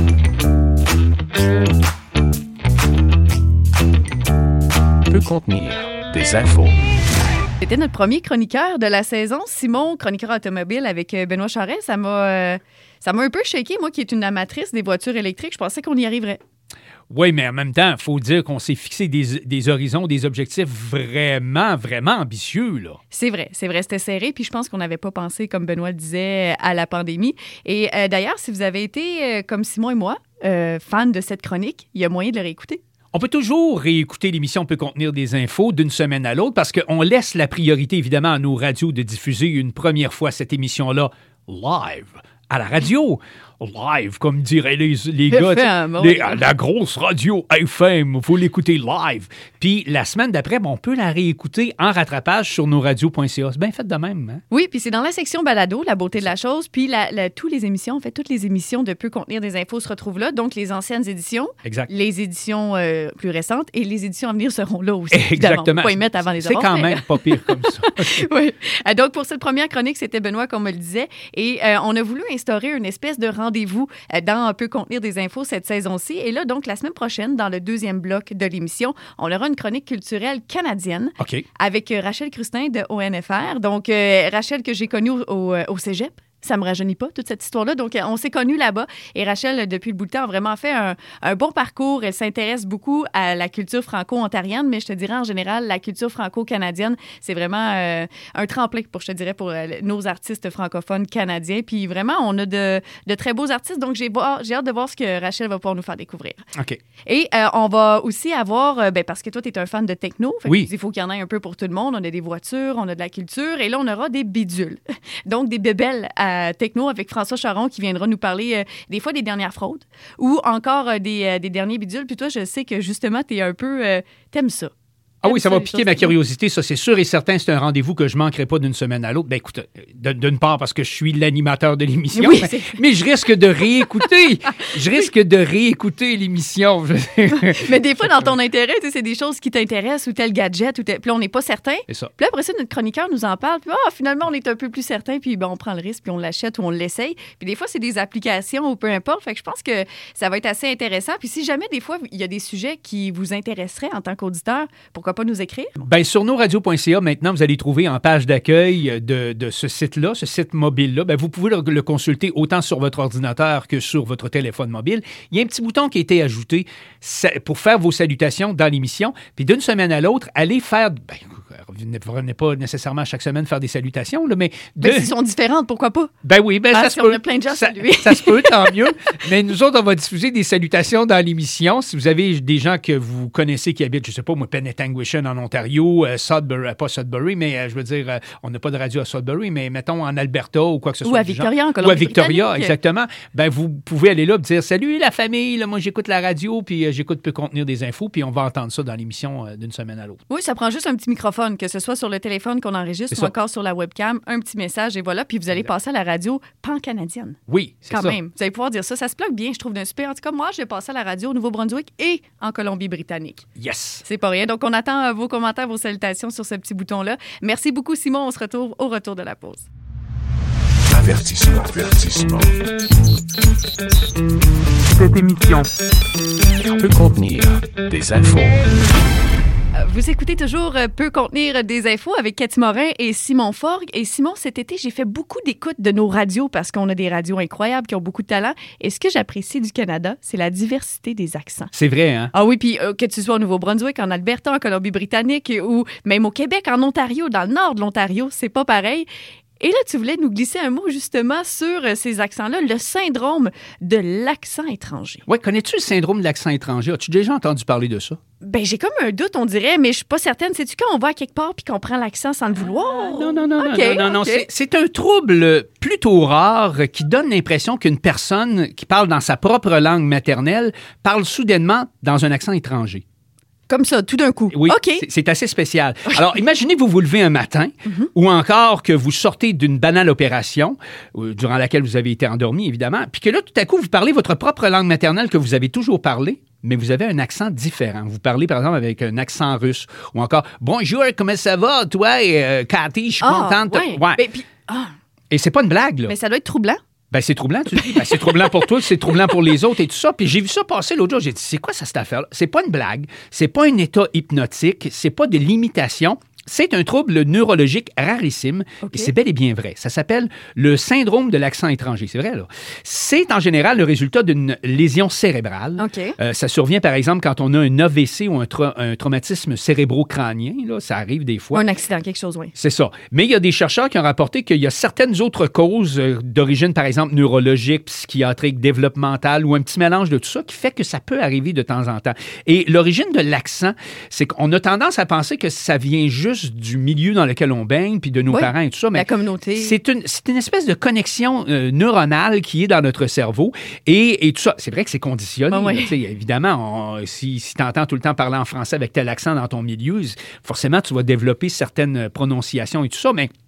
Peut contenir des infos. C'était notre premier chroniqueur de la saison, Simon, chroniqueur automobile avec Benoît Charest. Ça m'a, euh, ça m'a un peu shaké, moi qui est une amatrice des voitures électriques. Je pensais qu'on y arriverait. Oui, mais en même temps, il faut dire qu'on s'est fixé des, des horizons, des objectifs vraiment, vraiment ambitieux, là. C'est vrai, c'est vrai, c'était serré, puis je pense qu'on n'avait pas pensé, comme Benoît le disait, à la pandémie. Et euh, d'ailleurs, si vous avez été, euh, comme Simon et moi, euh, fans de cette chronique, il y a moyen de le réécouter. On peut toujours réécouter l'émission Peut contenir des infos d'une semaine à l'autre parce qu'on laisse la priorité, évidemment, à nos radios de diffuser une première fois cette émission-là live à la radio. Live, comme diraient les, les gars. F M, les, oui. La grosse radio F M, il faut l'écouter live. Puis la semaine d'après, ben, on peut la réécouter en rattrapage sur nos radios point c a. C'est bien fait de même. Hein? Oui, puis c'est dans la section balado, la beauté de la chose. Puis la, la, toutes les émissions, en fait, toutes les émissions de Peut contenir des infos se retrouvent là. Donc les anciennes éditions, exact. Les éditions euh, plus récentes et les éditions à venir seront là aussi. Exactement. On peut pas y mettre avant les C'est quand fait. même pas pire comme ça. Oui. Donc pour cette première chronique, c'était Benoît, comme on le disait. Et euh, on a voulu instaurer une espèce de rendez-vous rendez-vous dans Peut contenir des infos cette saison-ci. Et là, donc, la semaine prochaine, dans le deuxième bloc de l'émission, on aura une chronique culturelle canadienne okay. avec Rachel Crustin de O N F R. Donc, euh, Rachel que j'ai connue au, au, au cégep. Ça me rajeunit pas, toute cette histoire-là. Donc, on s'est connus là-bas. Et Rachel, depuis le bout de temps, a vraiment fait un, un bon parcours. Elle s'intéresse beaucoup à la culture franco-ontarienne, mais je te dirais, en général, la culture franco-canadienne, c'est vraiment euh, un tremplin, pour, je te dirais, pour euh, nos artistes francophones canadiens. Puis vraiment, on a de, de très beaux artistes. Donc, j'ai, j'ai hâte de voir ce que Rachel va pouvoir nous faire découvrir. OK. Et euh, on va aussi avoir, euh, ben, parce que toi, tu es un fan de techno, fait oui. il faut qu'il y en ait un peu pour tout le monde. On a des voitures, on a de la culture. Et là, on aura des bidules. Donc, des bébelles à techno avec François Charon qui viendra nous parler euh, des fois des dernières fraudes ou encore euh, des, euh, des derniers bidules. Puis toi, je sais que justement, tu es un peu... Euh, t'aimes ça. Ah oui, ça va piquer ma curiosité, ça c'est sûr et certain. C'est un rendez-vous que je ne manquerai pas d'une semaine à l'autre. Ben écoute, d'une part parce que je suis l'animateur de l'émission, oui, mais, mais je risque de réécouter. je risque de réécouter l'émission. Mais des fois, dans ton intérêt, c'est des choses qui t'intéressent ou tel gadget. Ou tel... Puis là, on n'est pas certain. C'est ça. Puis là, après ça, notre chroniqueur nous en parle. Puis ah, finalement, on est un peu plus certain. Puis ben, on prend le risque, puis on l'achète ou on l'essaye. Puis des fois, c'est des applications ou peu importe. Fait que je pense que ça va être assez intéressant. Puis si jamais, des fois, il y a des sujets qui vous intéresseraient en tant qu'auditeur, pourquoi pas nous écrire? Bien, sur nosradios point c a, maintenant, vous allez trouver en page d'accueil de, de ce site-là, ce site mobile-là, bien, vous pouvez le, le consulter autant sur votre ordinateur que sur votre téléphone mobile. Il y a un petit bouton qui a été ajouté pour faire vos salutations dans l'émission. Puis d'une semaine à l'autre, allez faire... Bien, vous ne venez pas nécessairement chaque semaine faire des salutations, là, mais... De... Ben, s'ils sont différentes, pourquoi pas? Ben oui, ben ça se peut. On a plein de gens ça, salués. Ça se peut, tant mieux. Mais nous autres, on va diffuser des salutations dans l'émission. Si vous avez des gens que vous connaissez qui habitent, je ne sais pas, moi, Penetanguishene en Ontario, euh, Sudbury, pas Sudbury, mais euh, je veux dire, euh, on n'a pas de radio à Sudbury, mais mettons en Alberta ou quoi que ce soit. Ou à Victoria, en Colombie. Ou à Victoria, exactement. Ben vous pouvez aller là et dire « Salut la famille, là, moi j'écoute la radio, puis euh, j'écoute Peut contenir des infos, puis on va entendre ça dans l'émission euh, d'une semaine à l'autre. » Oui, ça prend juste un petit microphone, que ce soit sur le téléphone qu'on enregistre ou encore sur la webcam, un petit message et voilà, puis vous allez passer à la radio pan-canadienne. Oui, c'est Quand ça. même. Vous allez pouvoir dire ça. Ça se bloque bien, je trouve, d'un super. En tout cas, moi, j'ai passé à la radio au Nouveau-Brunswick et en Colombie-Britannique. Yes! C'est pas rien. Donc, on attend euh, vos commentaires, vos salutations sur ce petit bouton-là. Merci beaucoup, Simon. On se retrouve au retour de la pause. Avertissement, avertissement. Cette émission peut contenir des infos. Vous écoutez toujours Peut contenir des infos avec Cathy Morin et Simon Forgue. Et Simon, cet été, j'ai fait beaucoup d'écoutes de nos radios parce qu'on a des radios incroyables qui ont beaucoup de talent. Et ce que j'apprécie du Canada, c'est la diversité des accents. C'est vrai, hein? Ah oui, puis euh, que tu sois au Nouveau-Brunswick, en Alberta, en Colombie-Britannique ou même au Québec, en Ontario, dans le nord de l'Ontario, c'est pas pareil. Et là, tu voulais nous glisser un mot justement sur ces accents-là, le syndrome de l'accent étranger. Oui, connais-tu le syndrome de l'accent étranger? As-tu déjà entendu parler de ça? Ben, j'ai comme un doute, on dirait, mais je suis pas certaine. Sais-tu quand on va à quelque part puis qu'on prend l'accent sans le vouloir? Ah, non, non, non, okay, non, non, non. Okay. C'est, c'est un trouble plutôt rare qui donne l'impression qu'une personne qui parle dans sa propre langue maternelle parle soudainement dans un accent étranger. Comme ça, tout d'un coup. Oui, OK. c'est, c'est assez spécial. Alors, imaginez que vous vous levez un matin mm-hmm. ou encore que vous sortez d'une banale opération euh, durant laquelle vous avez été endormi, évidemment, puis que là, tout à coup, vous parlez votre propre langue maternelle que vous avez toujours parlé, mais vous avez un accent différent. Vous parlez, par exemple, avec un accent russe ou encore « Bonjour, comment ça va, toi, euh, Cathy, je suis ah, contente. Ouais. » ouais. Mais, puis, ah. Et c'est pas une blague, là. Mais ça doit être troublant. Ben, c'est troublant, tu dis. Ben, c'est troublant pour toi, c'est troublant pour les autres et tout ça. Puis j'ai vu ça passer l'autre jour. J'ai dit, c'est quoi ça, cette affaire-là? C'est pas une blague. C'est pas un état hypnotique. C'est pas de l'imitation. C'est un trouble neurologique rarissime okay. et c'est bel et bien vrai. Ça s'appelle le syndrome de l'accent étranger. C'est vrai, là. C'est en général le résultat d'une lésion cérébrale. Okay. Euh, ça survient, par exemple, quand on a un A V C ou un, tra- un traumatisme cérébro-crânien. Là, ça arrive des fois. Un accident, quelque chose, oui. C'est ça. Mais il y a des chercheurs qui ont rapporté qu'il y a certaines autres causes euh, d'origine, par exemple, neurologique, psychiatrique, développementale ou un petit mélange de tout ça qui fait que ça peut arriver de temps en temps. Et l'origine de l'accent, c'est qu'on a tendance à penser que ça vient juste du milieu dans lequel on baigne, puis de nos oui, parents et tout ça. Mais la communauté. C'est une, c'est une espèce de connexion euh, neuronale qui est dans notre cerveau. Et, et tout ça, c'est vrai que c'est conditionné. Bon, oui. Là, évidemment, on, si, si tu entends tout le temps parler en français avec tel accent dans ton milieu, forcément, tu vas développer certaines prononciations et tout ça, mais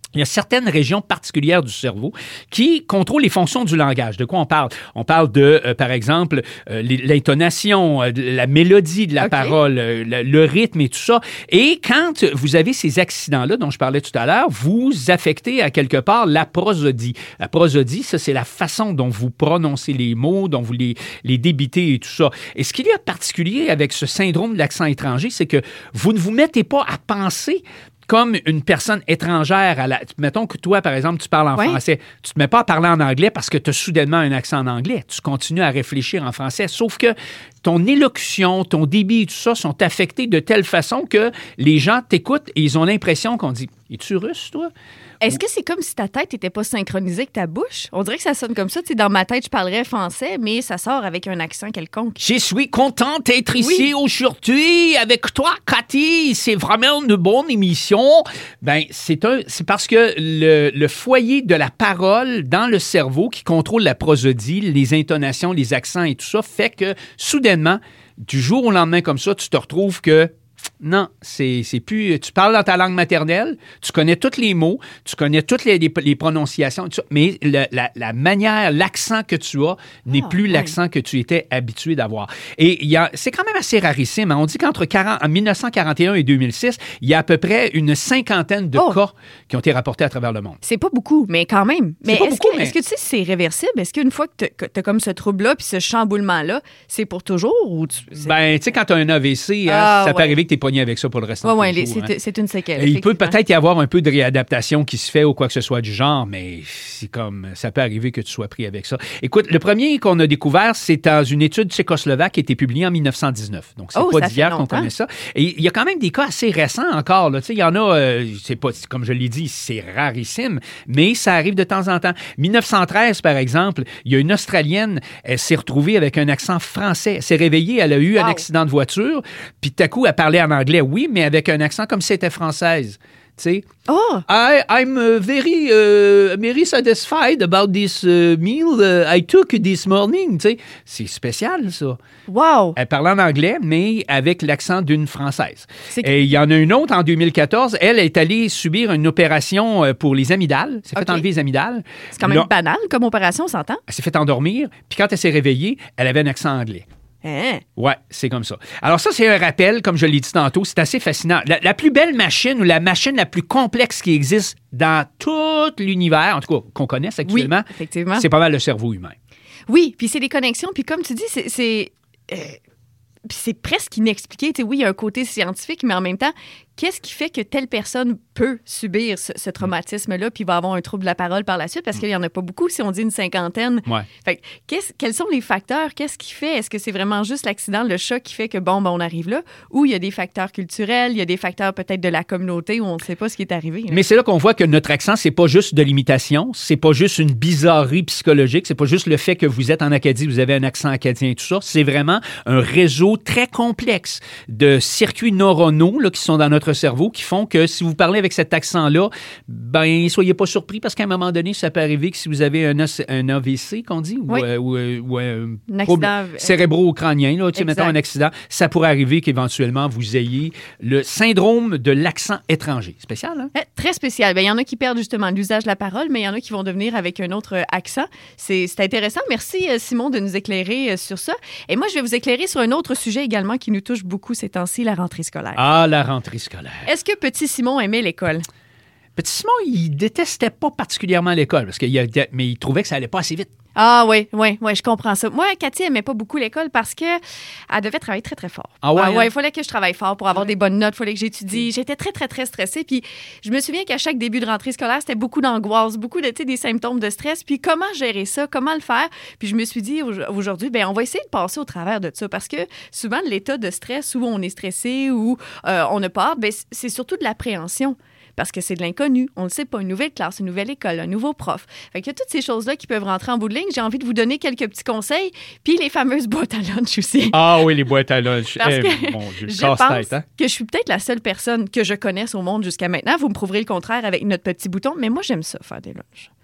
Il y a certaines régions particulières du cerveau qui contrôlent les fonctions du langage. De quoi on parle? On parle de, euh, par exemple, euh, l'intonation, euh, la mélodie de la okay. parole, euh, le, le rythme et tout ça. Et quand vous avez ces accidents-là dont je parlais tout à l'heure, vous affectez à quelque part la prosodie. La prosodie, ça, c'est la façon dont vous prononcez les mots, dont vous les, les débitez et tout ça. Et ce qu'il y a de particulier avec ce syndrome de l'accent étranger, c'est que vous ne vous mettez pas à penser comme une personne étrangère. À la... Mettons que toi, par exemple, tu parles en oui. français. Tu ne te mets pas à parler en anglais parce que tu as soudainement un accent en anglais. Tu continues à réfléchir en français. Sauf que ton élocution, ton débit et tout ça sont affectés de telle façon que les gens t'écoutent et ils ont l'impression qu'on dit « Es-tu russe, toi? » Est-ce que c'est comme si ta tête n'était pas synchronisée avec ta bouche? On dirait que ça sonne comme ça. Tu sais, dans ma tête, je parlerais français, mais ça sort avec un accent quelconque. Je suis contente d'être ici oui. aujourd'hui avec toi, Cathy. C'est vraiment une bonne émission. Ben, c'est, un, c'est parce que le, le foyer de la parole dans le cerveau qui contrôle la prosodie, les intonations, les accents et tout ça, fait que soudainement, du jour au lendemain comme ça, tu te retrouves que non, c'est, c'est plus... Tu parles dans ta langue maternelle, tu connais tous les mots, tu connais toutes les, les, les prononciations, tout ça, mais le, la, la manière, l'accent que tu as n'est ah, plus oui. l'accent que tu étais habitué d'avoir. Et il y a, c'est quand même assez rarissime. Hein? On dit qu'entre quarante, en dix-neuf cent quarante et un et deux mille six, il y a à peu près une cinquantaine de oh. cas qui ont été rapportés à travers le monde. C'est pas beaucoup, mais quand même. Mais, c'est pas est-ce, beaucoup, que, mais... est-ce que tu sais si c'est réversible? Est-ce qu'une fois que tu as comme ce trouble-là puis ce chamboulement-là, c'est pour toujours? Ou tu, c'est... Ben, tu sais, quand tu as un A V C, ah, hein, ça ouais. peut arriver que tu es pogné avec ça pour le reste de ouais, tes ouais, jours. c'est, hein. c'est une séquelle. Il peut peut-être y avoir un peu de réadaptation qui se fait ou quoi que ce soit du genre, mais c'est comme ça peut arriver que tu sois pris avec ça. Écoute, le premier qu'on a découvert, c'est dans une étude tchécoslovaque qui a été publiée en dix-neuf cent dix-neuf. Donc, c'est oh, pas d'hier qu'on connaît ça. Et il y a quand même des cas assez récents encore. Là. Tu sais, il y en a, euh, c'est pas, comme je l'ai dit, c'est rarissime, mais ça arrive de temps en temps. dix-neuf cent treize, par exemple, il y a une Australienne, elle s'est retrouvée avec un accent français. Elle s'est réveillée, elle a eu wow. un accident de voiture, puis tout à coup, elle parlait en anglais, oui, mais avec un accent comme si c'était française. Tu sais, oh. I, I'm uh, very, uh, very satisfied about this uh, meal uh, I took this morning. Tu sais, c'est spécial, ça. Wow! Elle parle en anglais, mais avec l'accent d'une Française. C'est... Et il y en a une autre en deux mille quatorze. Elle est allée subir une opération pour les amygdales. Elle s'est okay. fait enlever les amygdales. C'est quand même Là, banal comme opération, on s'entend? Elle s'est fait endormir. Puis quand elle s'est réveillée, elle avait un accent anglais. Hein? Ouais, c'est comme ça. Alors ça, c'est un rappel, comme je l'ai dit tantôt, c'est assez fascinant. La, la plus belle machine ou la machine la plus complexe qui existe dans tout l'univers, en tout cas qu'on connaisse actuellement, oui, effectivement. C'est pas mal le cerveau humain. Oui, puis c'est des connexions, puis comme tu dis, c'est... c'est euh, puis c'est presque inexpliqué. Tu sais, oui, il y a un côté scientifique, mais en même temps, qu'est-ce qui fait que telle personne peut subir ce, ce traumatisme-là puis va avoir un trouble de la parole par la suite? Parce qu'il n'y en a pas beaucoup, si on dit une cinquantaine. Ouais. Fait qu'est-ce, quels sont les facteurs? Qu'est-ce qui fait? Est-ce que c'est vraiment juste l'accident, le choc qui fait que, bon, ben, on arrive là? Ou il y a des facteurs culturels, il y a des facteurs peut-être de la communauté où on ne sait pas ce qui est arrivé? Là. Mais c'est là qu'on voit que notre accent, c'est pas juste de l'imitation, c'est pas juste une bizarrerie psychologique, c'est pas juste le fait que vous êtes en Acadie, vous avez un accent acadien et tout ça. C'est vraiment un réseau très complexe de circuits neuronaux là, qui sont dans notre cerveau qui font que si vous parlez avec cet accent-là, ben soyez pas surpris parce qu'à un moment donné, ça peut arriver que si vous avez un, un A V C, qu'on dit, oui. ou, euh, ou, euh, ou euh, un accident cérébro-crânien, là, tu sais, mettons un accident, ça pourrait arriver qu'éventuellement vous ayez le syndrome de l'accent étranger. Spécial, hein? Eh, très spécial. Ben, il y en a qui perdent justement l'usage de la parole, mais il y en a qui vont devenir avec un autre accent. C'est, c'est intéressant. Merci, Simon, de nous éclairer sur ça. Et moi, je vais vous éclairer sur un autre sujet également qui nous touche beaucoup ces temps-ci, la rentrée scolaire. Ah, la rentrée scolaire. Est-ce que petit Simon aimait l'école? Petit Simon, il détestait pas particulièrement l'école, parce qu'il a, mais il trouvait que ça allait pas assez vite. Ah oui, oui, oui, je comprends ça. Moi, Cathy aimait pas beaucoup l'école parce qu'elle devait travailler très, très fort. Ah ouais? Ah, hein? ouais, il fallait que je travaille fort pour avoir des bonnes notes, il fallait que j'étudie. J'étais très, très, très stressée. Puis je me souviens qu'à chaque début de rentrée scolaire, c'était beaucoup d'angoisse, beaucoup de, tu sais, des symptômes de stress. Puis comment gérer ça, comment le faire? Puis je me suis dit aujourd'hui, bien, on va essayer de passer au travers de ça parce que souvent, l'état de stress où on est stressé ou euh, on a peur, bien, c'est surtout de l'appréhension. Parce que c'est de l'inconnu. On ne le sait pas. Une nouvelle classe, une nouvelle école, un nouveau prof. Fait qu'il y a toutes ces choses-là qui peuvent rentrer en bout de ligne. J'ai envie de vous donner quelques petits conseils. Puis les fameuses boîtes à lunch aussi. Ah oui, les boîtes à lunch. Parce eh, que bon, je je pense tête, hein? que je suis peut-être la seule personne que je connaisse au monde jusqu'à maintenant. Vous me prouverez le contraire avec notre petit bouton. Mais moi, j'aime ça, faire des lunchs.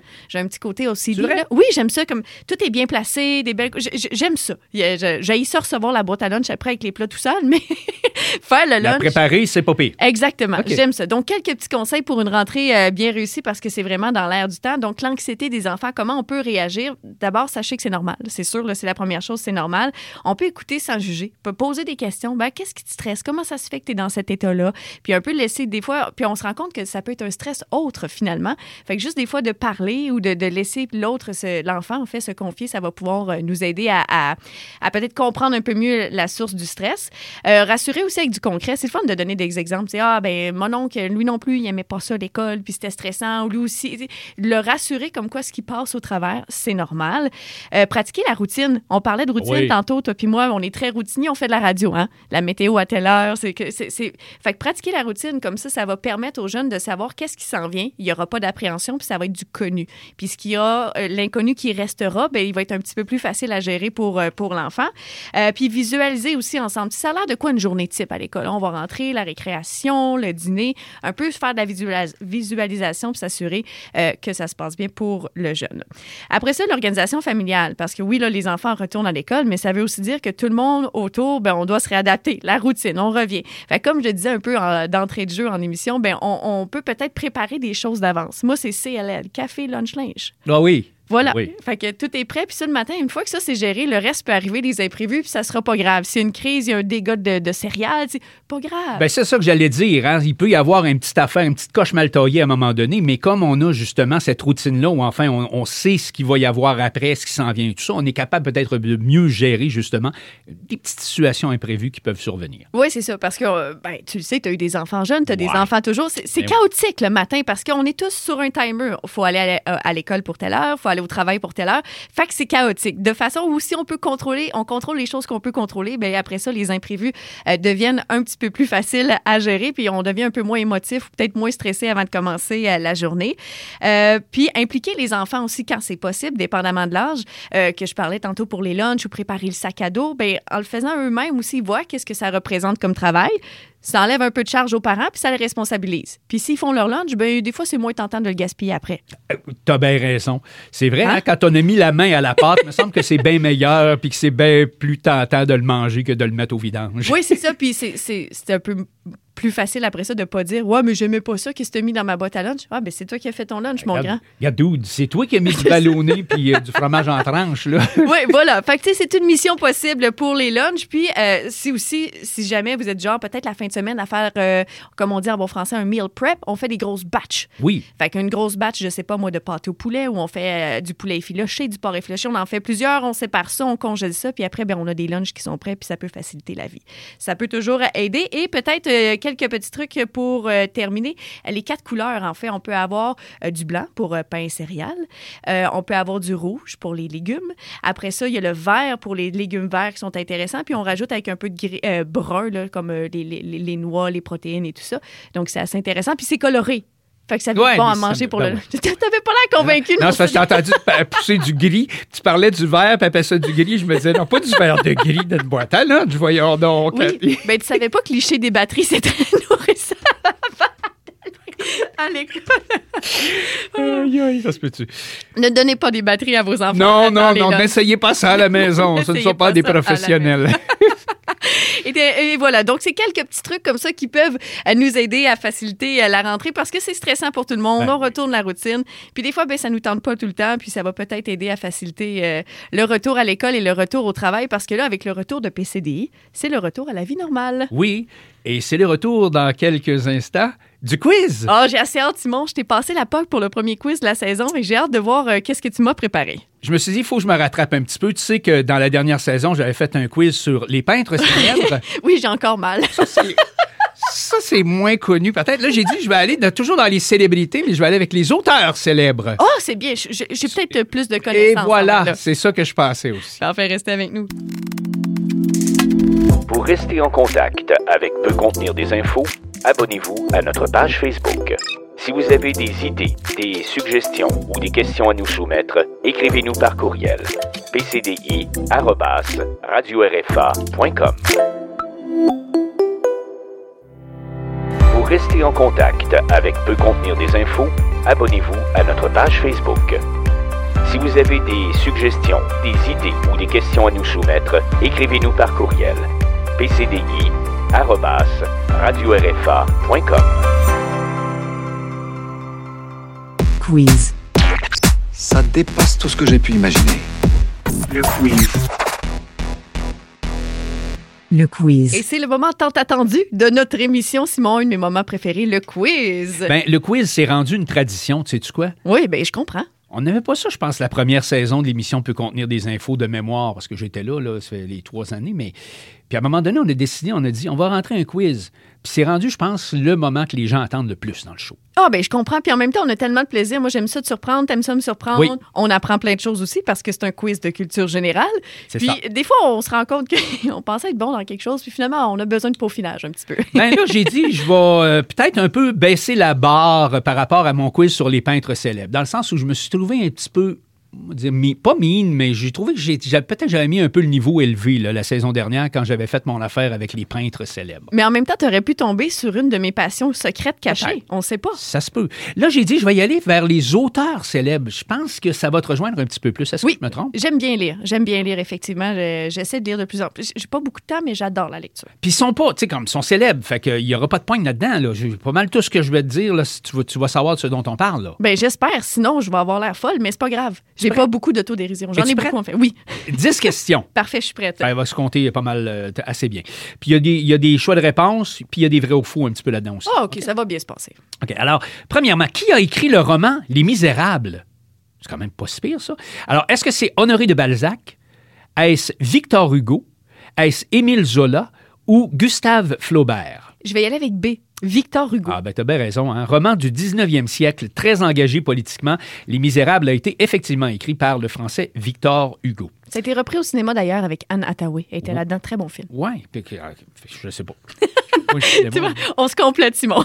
J'ai un petit côté aussi. Oui, j'aime ça. Comme tout est bien placé, des belles. J'aime ça. J'ai ça recevoir la boîte à lunch après avec les plats tout seul, mais faire le lunch. La préparer, c'est pas pire. Exactement. Okay. J'aime ça. Donc, quelques petits conseils pour une rentrée euh, bien réussie parce que c'est vraiment dans l'air du temps. Donc, l'anxiété des enfants, comment on peut réagir? D'abord, sachez que c'est normal. C'est sûr, là, c'est la première chose, c'est normal. On peut écouter sans juger. On peut poser des questions. Ben, qu'est-ce qui te stresse? Comment ça se fait que tu es dans cet état-là? Puis un peu laisser des fois, puis on se rend compte que ça peut être un stress autre finalement. Fait que juste des fois de parler ou de, de laisser l'autre, se, l'enfant en fait, se confier, ça va pouvoir nous aider à, à, à peut-être comprendre un peu mieux la source du stress. Euh, rassurer aussi avec du concret. C'est le fun de donner des exemples. C'est, ah, ben, mon oncle, lui non plus, il aimait pas ça à l'école, puis c'était stressant. Ou lui aussi. Le rassurer comme quoi ce qui passe au travers, c'est normal. Euh, pratiquer la routine. On parlait de routine oui. tantôt, toi puis moi, on est très routinier, on fait de la radio, hein. La météo à telle heure, c'est que c'est, c'est... Fait que pratiquer la routine comme ça, ça va permettre aux jeunes de savoir qu'est-ce qui s'en vient. Il n'y aura pas d'appréhension, puis ça va être du connu. Puis ce qu'il y a, euh, l'inconnu qui restera, ben il va être un petit peu plus facile à gérer pour, euh, pour l'enfant. Euh, puis visualiser aussi ensemble. Ça a l'air de quoi une journée type à l'école? On va rentrer, la récréation, le dîner, un peu faire de la visualis- visualisation puis s'assurer euh, que ça se passe bien pour le jeune. Après ça, l'organisation familiale, parce que oui, là, les enfants retournent à l'école, mais ça veut aussi dire que tout le monde autour, ben, on doit se réadapter. La routine, on revient. Fait que comme je disais un peu en, d'entrée de jeu en émission, ben, on, on peut peut-être préparer des choses d'avance. Moi, c'est C L L, café, lunch, linge. Ah oui. Voilà. Oui. Fait que tout est prêt. Puis ça, le matin, une fois que ça, c'est géré, le reste peut arriver, des imprévus, puis ça sera pas grave. S'il y a une crise, il y a un dégât de, de céréales, c'est pas grave. Bien, c'est ça que j'allais dire. Hein? Il peut y avoir une petite affaire, une petite coche mal taillée à un moment donné, mais comme on a justement cette routine-là où, enfin, on, on sait ce qu'il va y avoir après, ce qui s'en vient et tout ça, on est capable peut-être de mieux gérer, justement, des petites situations imprévues qui peuvent survenir. Oui, c'est ça. Parce que, ben, tu le sais, tu as eu des enfants jeunes, tu as des ouais. enfants toujours. C'est, c'est chaotique oui. le matin parce qu'on est tous sur un timer. Il faut aller à, à l'école pour telle heure, il faut aller au travail pour telle heure. Fait que c'est chaotique. De façon où si on peut contrôler, on contrôle les choses qu'on peut contrôler, bien après ça, les imprévus euh, deviennent un petit peu plus faciles à gérer, puis on devient un peu moins émotif ou peut-être moins stressé avant de commencer euh, la journée. Euh, puis impliquer les enfants aussi quand c'est possible, dépendamment de l'âge, euh, que je parlais tantôt pour les lunchs ou préparer le sac à dos, bien en le faisant eux-mêmes aussi, ils voient qu'est-ce que ça représente comme travail. Ça enlève un peu de charge aux parents, puis ça les responsabilise. Puis s'ils font leur lunch, ben des fois, c'est moins tentant de le gaspiller après. Euh, t'as bien raison. C'est vrai, hein? Hein, quand on a mis la main à la pâte, il me semble que c'est bien meilleur puis que c'est bien plus tentant de le manger que de le mettre au vidange. Oui, c'est ça. Puis c'est, c'est, c'est un peu plus facile après ça de ne pas dire « Ouais, mais j'aimais pas ça, qu'est-ce que tu as mis dans ma boîte à lunch? » Ah, ben c'est toi qui as fait ton lunch, mon regarde, grand. Regarde, dude, c'est toi qui as mis du ballonné puis euh, du fromage en tranche, là. Oui, voilà. Fait que, tu sais, c'est une mission possible pour les lunchs. Puis, euh, si aussi, si jamais vous êtes genre, peut-être la fin de semaine à faire, euh, comme on dit en bon français, un meal prep, on fait des grosses batches. Oui. Fait qu'une grosse batch, je sais pas moi, de pâté au poulet, où on fait euh, du poulet effiloché, du porc effiloché. On en fait plusieurs, on sépare ça, on congèle ça, puis après, ben, on a des lunchs qui sont prêts, puis ça peut faciliter la vie. Ça peut toujours aider. Et peut-être euh, quelques petits trucs pour euh, terminer. Les quatre couleurs, en fait, on peut avoir euh, du blanc pour euh, pain et céréales. Euh, on peut avoir du rouge pour les légumes. Après ça, il y a le vert pour les légumes verts qui sont intéressants. Puis on rajoute avec un peu de gris, euh, brun, là, comme euh, les, les, les noix, les protéines et tout ça. Donc, c'est assez intéressant. Puis c'est coloré. Fait que ça fait ouais, bon à manger pour ben le... Ouais. T'avais pas l'air convaincu. Non, c'est parce que j'ai entendu pousser du gris. Tu parlais du vert, puis après ça, du gris. Je me disais, non, pas du vert de gris dans une boîte à lunch, voyons donc. Oui, ben tu savais pas que licher des batteries, c'est très nourrissant à l'école. Aïe, aïe, ça se peut-tu? Ne donnez pas des batteries à vos enfants. Non, non, non, n'essayez pas ça à la maison. Ce ne sont pas, pas des professionnels. Et, et voilà, donc c'est quelques petits trucs comme ça qui peuvent nous aider à faciliter la rentrée parce que c'est stressant pour tout le monde, ben, on retourne la routine, puis des fois, ben, ça nous tente pas tout le temps, puis ça va peut-être aider à faciliter euh, le retour à l'école et le retour au travail parce que là, avec le retour de P C D I, c'est le retour à la vie normale. Oui, et c'est le retour dans quelques instants du quiz. Ah, oh, j'ai assez hâte, Simon, je t'ai passé la P O C pour le premier quiz de la saison et j'ai hâte de voir euh, qu'est-ce que tu m'as préparé. Je me suis dit, il faut que je me rattrape un petit peu. Tu sais que dans la dernière saison, j'avais fait un quiz sur les peintres célèbres. Oui, j'ai encore mal. Ça, c'est, ça, c'est moins connu. Peut-être, là, j'ai dit, je vais aller de, toujours dans les célébrités, mais je vais aller avec les auteurs célèbres. Oh, c'est bien. J'ai, j'ai peut-être plus de connaissances. Et voilà, c'est ça que je pensais aussi. Enfin, restez avec nous. Pour rester en contact avec Peut contenir des infos, abonnez-vous à notre page Facebook. Si vous avez des idées, des suggestions ou des questions à nous soumettre, écrivez-nous par courriel p c d i arobase radio r f a point com. Pour rester en contact avec Peut contenir des infos, abonnez-vous à notre page Facebook. Si vous avez des suggestions, des idées ou des questions à nous soumettre, écrivez-nous par courriel. p c d i arobase radio r f a point com. Quiz. Ça dépasse tout ce que j'ai pu imaginer. Le quiz. Le quiz. Et c'est le moment tant attendu de notre émission, Simon, un de mes moments préférés, le quiz. Ben, le quiz, c'est rendu une tradition, tu sais-tu quoi? Oui, bien, je comprends. On n'avait pas ça, je pense, la première saison de l'émission peut contenir des infos de mémoire, parce que j'étais là, là, ça fait les trois années, mais... Puis à un moment donné, on a décidé, on a dit, on va rentrer un quiz. Puis c'est rendu, je pense, le moment que les gens attendent le plus dans le show. Ah, ben je comprends. Puis en même temps, on a tellement de plaisir. Moi, j'aime ça te surprendre. T'aimes ça me surprendre. Oui. On apprend plein de choses aussi parce que c'est un quiz de culture générale. C'est puis ça. des fois, on se rend compte qu'on pensait être bon dans quelque chose. Puis finalement, on a besoin de peaufinage un petit peu. Ben là, j'ai dit, je vais euh, peut-être un peu baisser la barre par rapport à mon quiz sur les peintres célèbres. Dans le sens où je me suis trouvé un petit peu... on va dire, mi- pas mine, mais j'ai trouvé que j'ai, j'ai- peut-être que j'avais mis un peu le niveau élevé là, la saison dernière quand j'avais fait mon affaire avec les peintres célèbres. Mais en même temps, t'aurais pu tomber sur une de mes passions secrètes cachées. Peut-être. On sait pas. Ça se peut. Là, j'ai dit, je vais y aller vers les auteurs célèbres. Je pense que ça va te rejoindre un petit peu plus. Est-ce Oui. que je me trompe? J'aime bien lire. J'aime bien lire, effectivement. Je- J'essaie de lire de plus en plus. J'ai pas beaucoup de temps, mais j'adore la lecture. Puis ils sont pas, tu sais, comme ils sont célèbres. Fait qu'il n'y aura pas de poigne là-dedans. Là. J'ai pas mal tout ce que je vais te dire. Là, si tu, vas, tu vas savoir de ce dont on parle. Là. Ben j'espère. Sinon, je vais avoir l'air folle, mais c'est pas grave. J'ai prêt? pas beaucoup d'autodérision. J'en Es-tu ai prête? beaucoup, en fait. Oui. dix questions. Parfait, je suis prête. Ça va se compter pas mal, euh, assez bien. Puis il y, a des- il y a des choix de réponses, puis il y a des vrais ou faux un petit peu là-dedans aussi. Ah, OK, ça va bien se passer. OK. Alors, premièrement, qui a écrit le roman Les Misérables? C'est quand même pas si pire, ça. Alors, est-ce que c'est Honoré de Balzac? Est-ce Victor Hugo? Est-ce Émile Zola? Ou Gustave Flaubert? Je vais y aller avec B. Victor Hugo. Ah, ben, t'as bien raison. Hein? Roman du dix-neuvième siècle, très engagé politiquement. Les Misérables a été effectivement écrit par le français Victor Hugo. Ça a été repris au cinéma d'ailleurs avec Anne Hathaway. Elle était Oui. là-dedans. Très bon film. Ouais, puis que- ah, je sais pas. Moi, je suis Tu vois, bon. on se complète, Simon.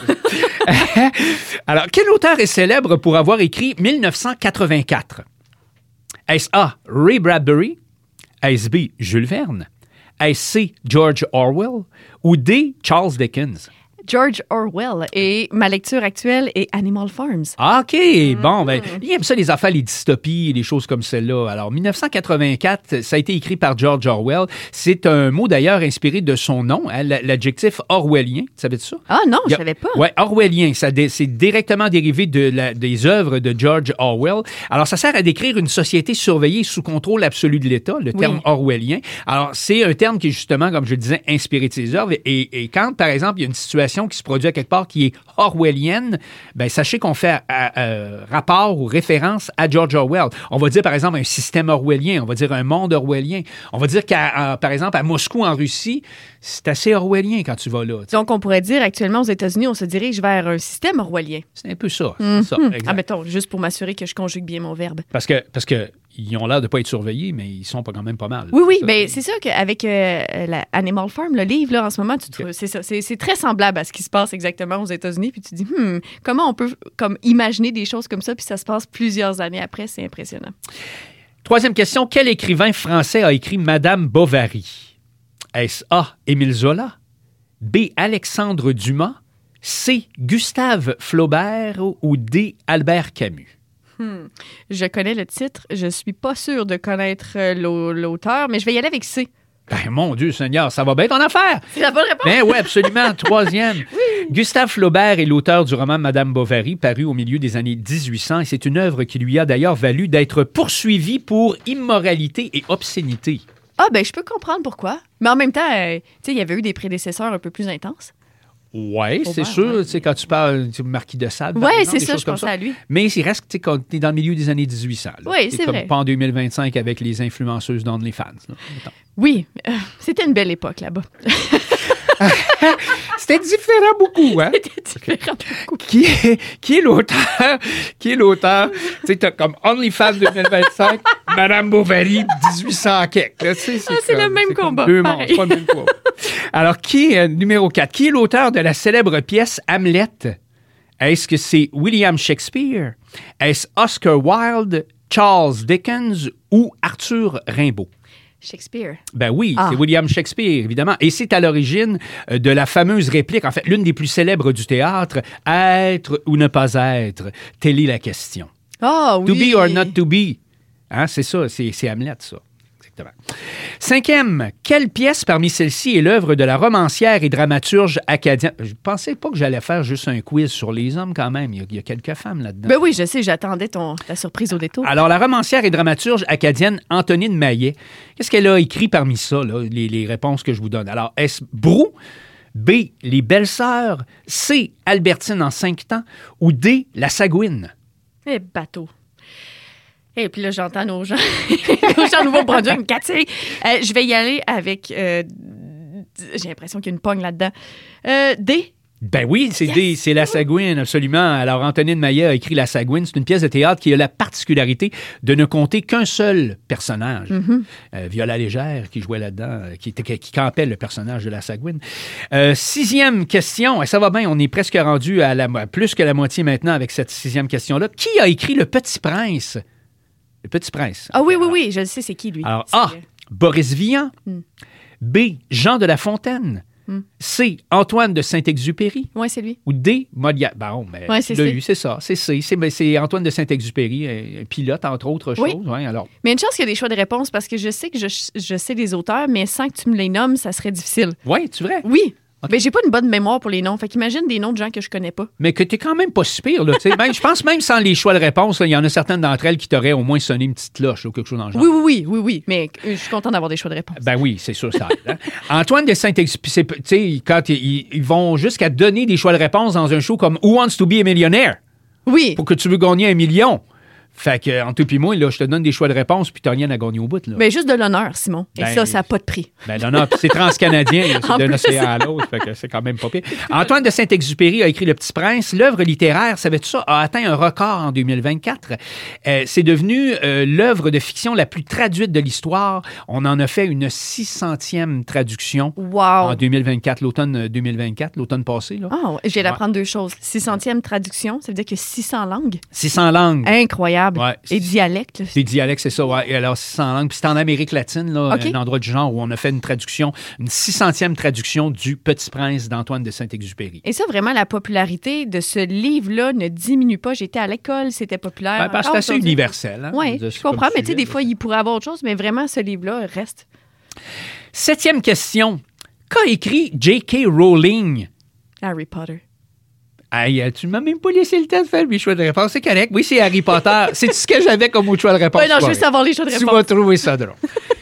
Alors, quel auteur est célèbre pour avoir écrit mille neuf cent quatre-vingt-quatre? Est-ce A. Ray Bradbury? Est-ce B. Jules Verne? Est-ce C. George Orwell? Ou D. Charles Dickens? George Orwell. Et ma lecture actuelle est Animal Farms. Ah, OK. Bon, ben, il aime ça, les affaires, les dystopies, les choses comme celle-là. Alors, mille neuf cent quatre-vingt-quatre, ça a été écrit par George Orwell. C'est un mot, d'ailleurs, inspiré de son nom, hein, l'adjectif orwellien. Tu savais ça? Ah non, Il y je a- savais pas. Oui, orwellien. Ça dé- c'est directement dérivé de la- des œuvres de George Orwell. Alors, ça sert à décrire une société surveillée sous contrôle absolu de l'État, le terme Oui. orwellien. Alors, c'est un terme qui est justement, comme je le disais, inspiré de ces œuvres. Et, et quand, par exemple, il y a une situation qui se produit à quelque part qui est orwellienne, ben sachez qu'on fait à- à- rapport ou référence à George Orwell. On va dire, par exemple, un système orwellien. On va dire un monde orwellien. On va dire qu'à, à- par exemple, à Moscou, en Russie, c'est assez orwellien quand tu vas là. tu sais. Donc, on pourrait dire actuellement aux États-Unis, on se dirige vers un système orwellien. C'est un peu ça. c'est ça, exact. Ah, mettons, juste pour m'assurer que je conjugue bien mon verbe. Parce que, parce que ils ont l'air de ne pas être surveillés, mais ils sont pas quand même pas mal. Oui, oui, Ça, bien, c'est sûr qu'avec euh, la Animal Farm, le livre, là, en ce moment, tu trouves- c'est ça. C'est c'est très semblable à ce qui se passe exactement aux États-Unis. Puis tu te dis, hmm, comment on peut comme, imaginer des choses comme ça, puis ça se passe plusieurs années après. C'est impressionnant. Troisième question. Quel écrivain français a écrit Madame Bovary? Est-ce A. Émile Zola? B. Alexandre Dumas? C. Gustave Flaubert? Ou D. Albert Camus? Je connais le titre. Je suis pas sûre de connaître euh, l'au- l'auteur, mais je vais y aller avec C. Ben, mon Dieu Seigneur, ça va bien ton affaire! C'est la bonne réponse. Ben oui, absolument. Troisième. Gustave Flaubert est l'auteur du roman Madame Bovary, paru au milieu des années dix-huit cents. Et c'est une œuvre qui lui a d'ailleurs valu d'être poursuivi pour immoralité et obscénité. Ah, ben, je peux comprendre pourquoi. Mais en même temps, euh, tu sais, il y avait eu des prédécesseurs un peu plus intenses. Oui, c'est Aubert, sûr. ouais. Tu sais, quand tu parles du Marquis de Sade. par Oui, exemple, c'est des ça, choses je comme pensais à lui. Mais il reste, tu sais, quand tu es dans le milieu des années dix-huit cents. là. Oui, T'es c'est comme vrai. pas en deux mille vingt-cinq avec les influenceuses d'OnlyFans. là. Mettons. Oui, euh, c'était une belle époque là-bas. C'était différent beaucoup, hein? C'était différent beaucoup. Qui est, qui est l'auteur? Qui est l'auteur? Tu sais, t'as comme OnlyFans deux mille vingt-cinq, Madame Bovary dix-huit cents quelque. Là, tu sais, Ah, c'est comme- le même c'est comme combat, deux pareil. mondes, c'est pas le même combat. Alors, qui est, euh, numéro quatre, qui est l'auteur de la célèbre pièce Hamlet? Est-ce que c'est William Shakespeare? Est-ce Oscar Wilde, Charles Dickens ou Arthur Rimbaud? Shakespeare. Ben oui, Ah. c'est William Shakespeare, évidemment. Et c'est à l'origine euh, de la fameuse réplique, en fait, l'une des plus célèbres du théâtre, « Être ou ne pas être, telle est la question. Ah oui. To be or not to be. Hein, c'est ça, c'est, c'est Hamlet, ça. Exactement. Cinquième, quelle pièce parmi celles-ci est l'œuvre de la romancière et dramaturge acadienne? Je pensais pas que j'allais faire juste un quiz sur les hommes quand même. Il y a, il y a quelques femmes là-dedans. Ben oui, je sais, j'attendais ton, ta surprise au détour. Alors, la romancière et dramaturge acadienne Antonine Maillet, qu'est-ce qu'elle a écrit parmi ça, là, les, les réponses que je vous donne? Alors, est-ce Brou, B, Les Belles-Sœurs, C, Albertine en cinq temps, ou D, La Sagouine? Eh, bateau. Et puis là, j'entends nos gens, nos gens Nouveau-Brunswick me catiller. Euh, je vais y aller avec... euh, j'ai l'impression qu'il y a une pogne là-dedans. Euh, D. Ben oui, c'est Yes! D, c'est La Sagouine, absolument. Alors, Antonine Maillet a écrit La Sagouine. C'est une pièce de théâtre qui a la particularité de ne compter qu'un seul personnage. Mm-hmm. Euh, Viola Légère, qui jouait là-dedans, euh, qui, était, qui campait le personnage de La Sagouine. Euh, sixième question, et ça va bien, on est presque rendu à la, plus que la moitié maintenant avec cette sixième question-là. Qui a écrit Le Petit Prince? Le Petit Prince. Ah oui, oui, oui, je le sais, c'est qui, lui? Alors, C'est- A, Boris Vian. Mm. B, Jean de La Fontaine. Mm. C, Antoine de Saint-Exupéry. Oui, c'est lui. Ou D, Molière. Bon, mais Ouais, c'est tu l'as C. eu, c'est ça. C'est C. C'est, ben, c'est Antoine de Saint-Exupéry, un, un pilote, entre autres Oui. choses. Ouais, alors, Mais une chance qu'il y a des choix de réponse parce que je sais que je, je sais les auteurs, mais sans que tu me les nommes, ça serait difficile. ouais, tu vrai. Oui. Ok. Mais j'ai pas une bonne mémoire pour les noms. Fait qu'imagine des noms de gens que je connais pas. Mais que t'es quand même pas si pire, là. tu sais. Ben, je pense même sans les choix de réponse, là, il y en a certaines d'entre elles qui t'auraient au moins sonné une petite cloche ou quelque chose dans le genre. Oui, oui, oui, oui, oui. Mais euh, je suis contente d'avoir des choix de réponse. Ben oui, c'est sûr, ça aide, hein. Antoine de Saint-Exupéry, tu sais, quand ils, ils vont jusqu'à donner des choix de réponse dans un show comme Who Wants to be a Millionaire? Oui. Pour que tu veux gagner un million. Fait que, entre toi et moi, là, je te donne des choix de réponse, puis t'as rien à gagner au bout, là. Mais juste de l'honneur, Simon. Et Ben, ça, ça n'a pas de prix. Ben non, non, puis c'est transcanadien, là, c'est En d'un plus. océan à l'autre, fait que c'est quand même pas pire. Antoine de Saint-Exupéry a écrit Le Petit Prince. L'œuvre littéraire, savais-tu ça, a atteint un record en deux mille vingt-quatre. Euh, c'est devenu euh, l'œuvre de fiction la plus traduite de l'histoire. On en a fait une six centième traduction Wow. en deux mille vingt-quatre, l'automne deux mille vingt-quatre, l'automne passé, là. Ah, ouais. Je viens d'apprendre deux choses. six centième traduction, ça veut dire que six cents langues. six cents langues. Incroyable. Ouais. Et dialectes. là. Des dialectes, c'est ça, ouais. Et alors, six cents langues. Puis c'est en Amérique latine, là, OK. un endroit du genre où on a fait une traduction, une six centième traduction du Petit Prince d'Antoine de Saint-Exupéry. Et ça, vraiment, la popularité de ce livre-là ne diminue pas. J'étais à l'école, c'était populaire. Ben, parce que c'est assez universel. Hein? Oui, C'est je comme comprends, mais tu sais, sujet, des fois, il pourrait avoir autre chose, mais vraiment, ce livre-là reste. Septième question. Qu'a écrit J K. Rowling? Harry Potter. Aïe, tu m'as même pas laissé le temps de faire mes choix de réponse. C'est correct. Oui, c'est Harry Potter. C'est ce que j'avais comme autre choix de réponse. Oui, non, je veux Ouais. savoir les choix de Tu réponse. vas trouver ça drôle.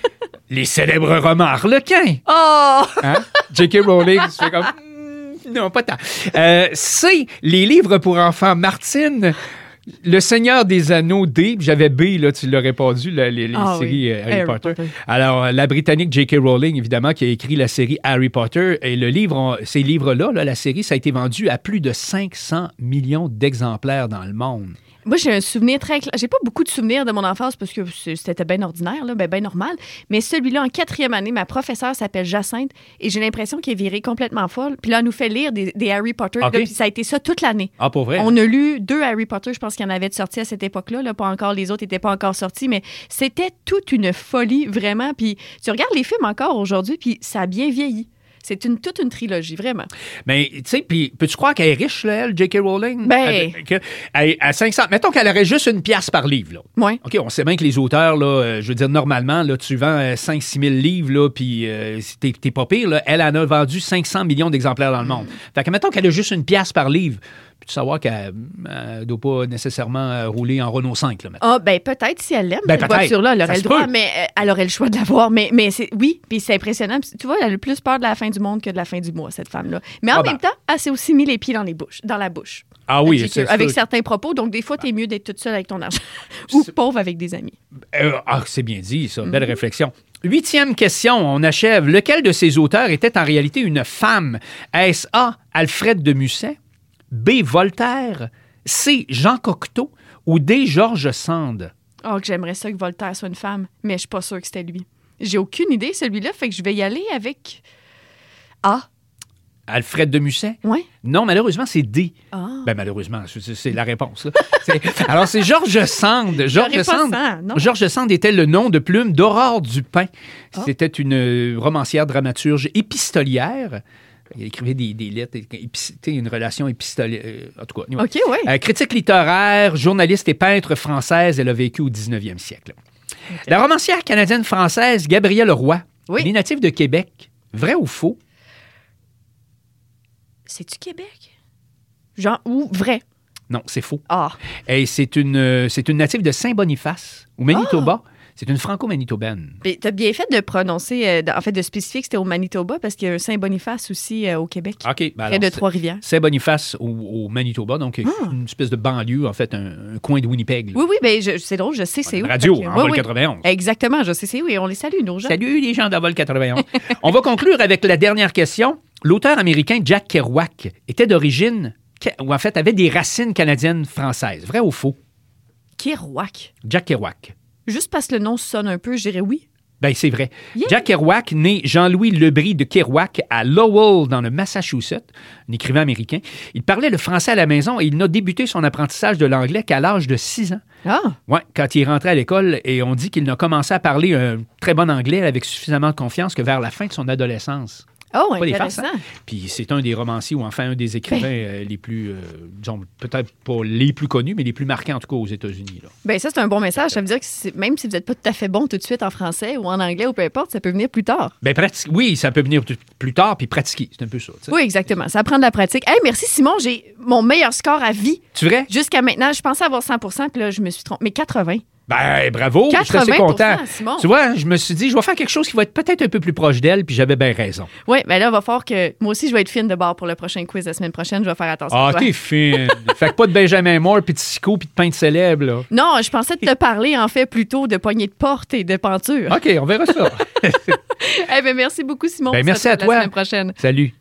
Les célèbres romans Harlequin. Oh! Hein? J K. Rowling, tu fais comme... mm, Non, pas tant. Euh, C, les livres pour enfants Martine. Le Seigneur des Anneaux D, puis j'avais B, là, tu l'as répondu, là, les, les Ah séries oui. euh, Harry, Harry Potter. Potter. Alors, euh, la Britannique J K. Rowling, évidemment, qui a écrit la série Harry Potter, et le livre, on- ces livres-là, là, la série, ça a été vendu à plus de cinq cents millions d'exemplaires dans le monde. Moi, j'ai un souvenir très clair. J'ai pas beaucoup de souvenirs de mon enfance parce que c'est- c'était bien ordinaire, là, ben, ben normal. Mais celui-là, en quatrième année, ma professeure s'appelle Jacinthe et j'ai l'impression qu'elle est virée complètement folle. Puis là, elle nous fait lire des, des Harry Potter. OK. Là, puis ça a été ça toute l'année. Ah, pour vrai? On a lu deux Harry Potter, je pense qu'il y en avait de sortis à cette époque-là. Là, pas encore, les autres n'étaient pas encore sortis, mais c'était toute une folie, vraiment. Puis tu regardes les films encore aujourd'hui, puis ça a bien vieilli. C'est une, toute une trilogie, vraiment. Mais, tu sais, puis peux-tu croire qu'elle est riche, là, elle, J K. Rowling? Ben- Elle- que- elle- à cinq cents... Mettons qu'elle aurait juste une pièce par livre, là. Oui. OK, on sait bien que les auteurs, là, euh, je veux dire, normalement, là, tu vends euh, cinq six mille livres, là, puis euh, si t'es, t'es pas pire, là, elle en a vendu cinq cents millions d'exemplaires dans le monde. Fait que, mettons qu'elle a juste une pièce par livre. Puis tu savoir qu'elle ne doit pas nécessairement euh, rouler en Renault cinq, là, maintenant. Ah, ben peut-être si elle l'aime, Ben, cette peut-être. voiture-là, elle Ça aurait se le droit, peut. mais euh, elle aurait le choix de l'avoir. Mais, mais c'est, oui, puis c'est impressionnant. Puis tu vois, elle a le plus peur de la fin du monde que de la fin du mois, cette femme-là. Mais en Ah ben. même temps, elle s'est aussi mis les pieds dans, les bouches, dans la bouche. Ah oui, J K, c'est avec sûr. certains propos. Donc, des fois, t'es mieux d'être toute seule avec ton argent ou C'est- pauvre avec des amis. Euh, ah, c'est bien dit, ça. Mm-hmm. Belle réflexion. Huitième question, on achève. Lequel de ces auteurs était en réalité une femme? Est-ce A, Alfred de Musset, B, Voltaire, C, Jean Cocteau ou D, George Sand? Oh, que j'aimerais ça que Voltaire soit une femme, mais je suis pas sûre que c'était lui. J'ai aucune idée, celui-là, fait que je vais y aller avec A. Alfred de Musset? Oui. Non, malheureusement, c'est D. Ah. Ben, malheureusement, c'est, c'est la réponse. Là. C'est- alors, c'est Georges Sand. Georges J'aurais pas Sand. ça, non. Georges Sand était le nom de plume d'Aurore Dupin. Ah. C'était une euh, romancière dramaturge épistolière. Il écrivait des, des lettres, épi- une relation épistolière. euh, en tout cas, anyway. OK, oui. Euh, critique littéraire, journaliste et peintre française, elle a vécu au dix-neuvième siècle. La romancière canadienne-française Gabrielle Roy, Oui. elle est native de Québec. Vrai ou faux? C'est-tu Québec? Genre, ou vrai? Non, c'est faux. Ah. Et c'est une, euh, c'est une native de Saint-Boniface, au Manitoba. C'est une franco-manitobaine. Puis t'as bien fait de prononcer, euh, de- en fait, de spécifier que c'était au Manitoba parce qu'il y a un Saint-Boniface aussi euh, au Québec. OK. Ben Près alors, de c'est- Trois-Rivières. Saint-Boniface au, au Manitoba, donc une espèce de banlieue, en fait, un, un coin de Winnipeg. là. Oui, oui, bien, c'est drôle, je sais c'est où. Radio, Fait que- en oui, vol oui. quatre-vingt-onze. Exactement, je sais c'est où et on les salue, nos gens. Salut les gens d'Envol quatre-vingt-onze. On va conclure avec la dernière question. L'auteur américain Jack Kerouac était d'origine, ou en fait, avait des racines canadiennes françaises. Vrai ou faux? Kerouac. Jack Kerouac. Juste parce que le nom sonne un peu, je dirais oui. Ben, c'est vrai. Yeah. Jack Kerouac, né Jean-Louis Lebris de Kerouac à Lowell, dans le Massachusetts, un écrivain américain. Il parlait le français à la maison et il n'a débuté son apprentissage de l'anglais qu'à l'âge de six ans. Ah, Ouais, quand il est rentré à l'école, et on dit qu'il n'a commencé à parler un très bon anglais avec suffisamment de confiance que vers la fin de son adolescence. oh, Pas des intéressant. farces, hein? Puis c'est un des romanciers ou enfin un des écrivains euh, les plus, euh, disons, peut-être pas les plus connus, mais les plus marquants en tout cas aux États-Unis. Là. Ben ça, c'est un bon message. Ça veut dire que c'est- même si vous n'êtes pas tout à fait bon tout de suite en français ou en anglais ou peu importe, ça peut venir plus tard. Ben, prati- oui, ça peut venir t- plus tard, puis pratiquer. C'est un peu ça. tu sais. Oui, exactement. Ça prend de la pratique. Hey, merci Simon, j'ai mon meilleur score à vie. Tu vrai? Jusqu'à maintenant, je pensais avoir cent pour cent, puis là, je me suis trompée. Mais quatre-vingts. Ben, bravo, je suis assez quatre-vingts pour cent, content. Simon. Tu vois, je me suis dit, je vais faire quelque chose qui va être peut-être un peu plus proche d'elle, puis j'avais bien raison. Oui, mais là, il va falloir que moi aussi, je vais être fine de bord pour le prochain quiz la semaine prochaine. Je vais faire attention. Ah, à toi. t'es fine. Fait que pas de Benjamin Moore, puis de Sico, puis de peintre célèbre, là. Non, je pensais te parler, en fait, plutôt de poignées de porte et de penture. OK, on verra ça. Eh ben, merci beaucoup, Simon. Ben, On se merci à retrouve toi. La semaine prochaine. Salut.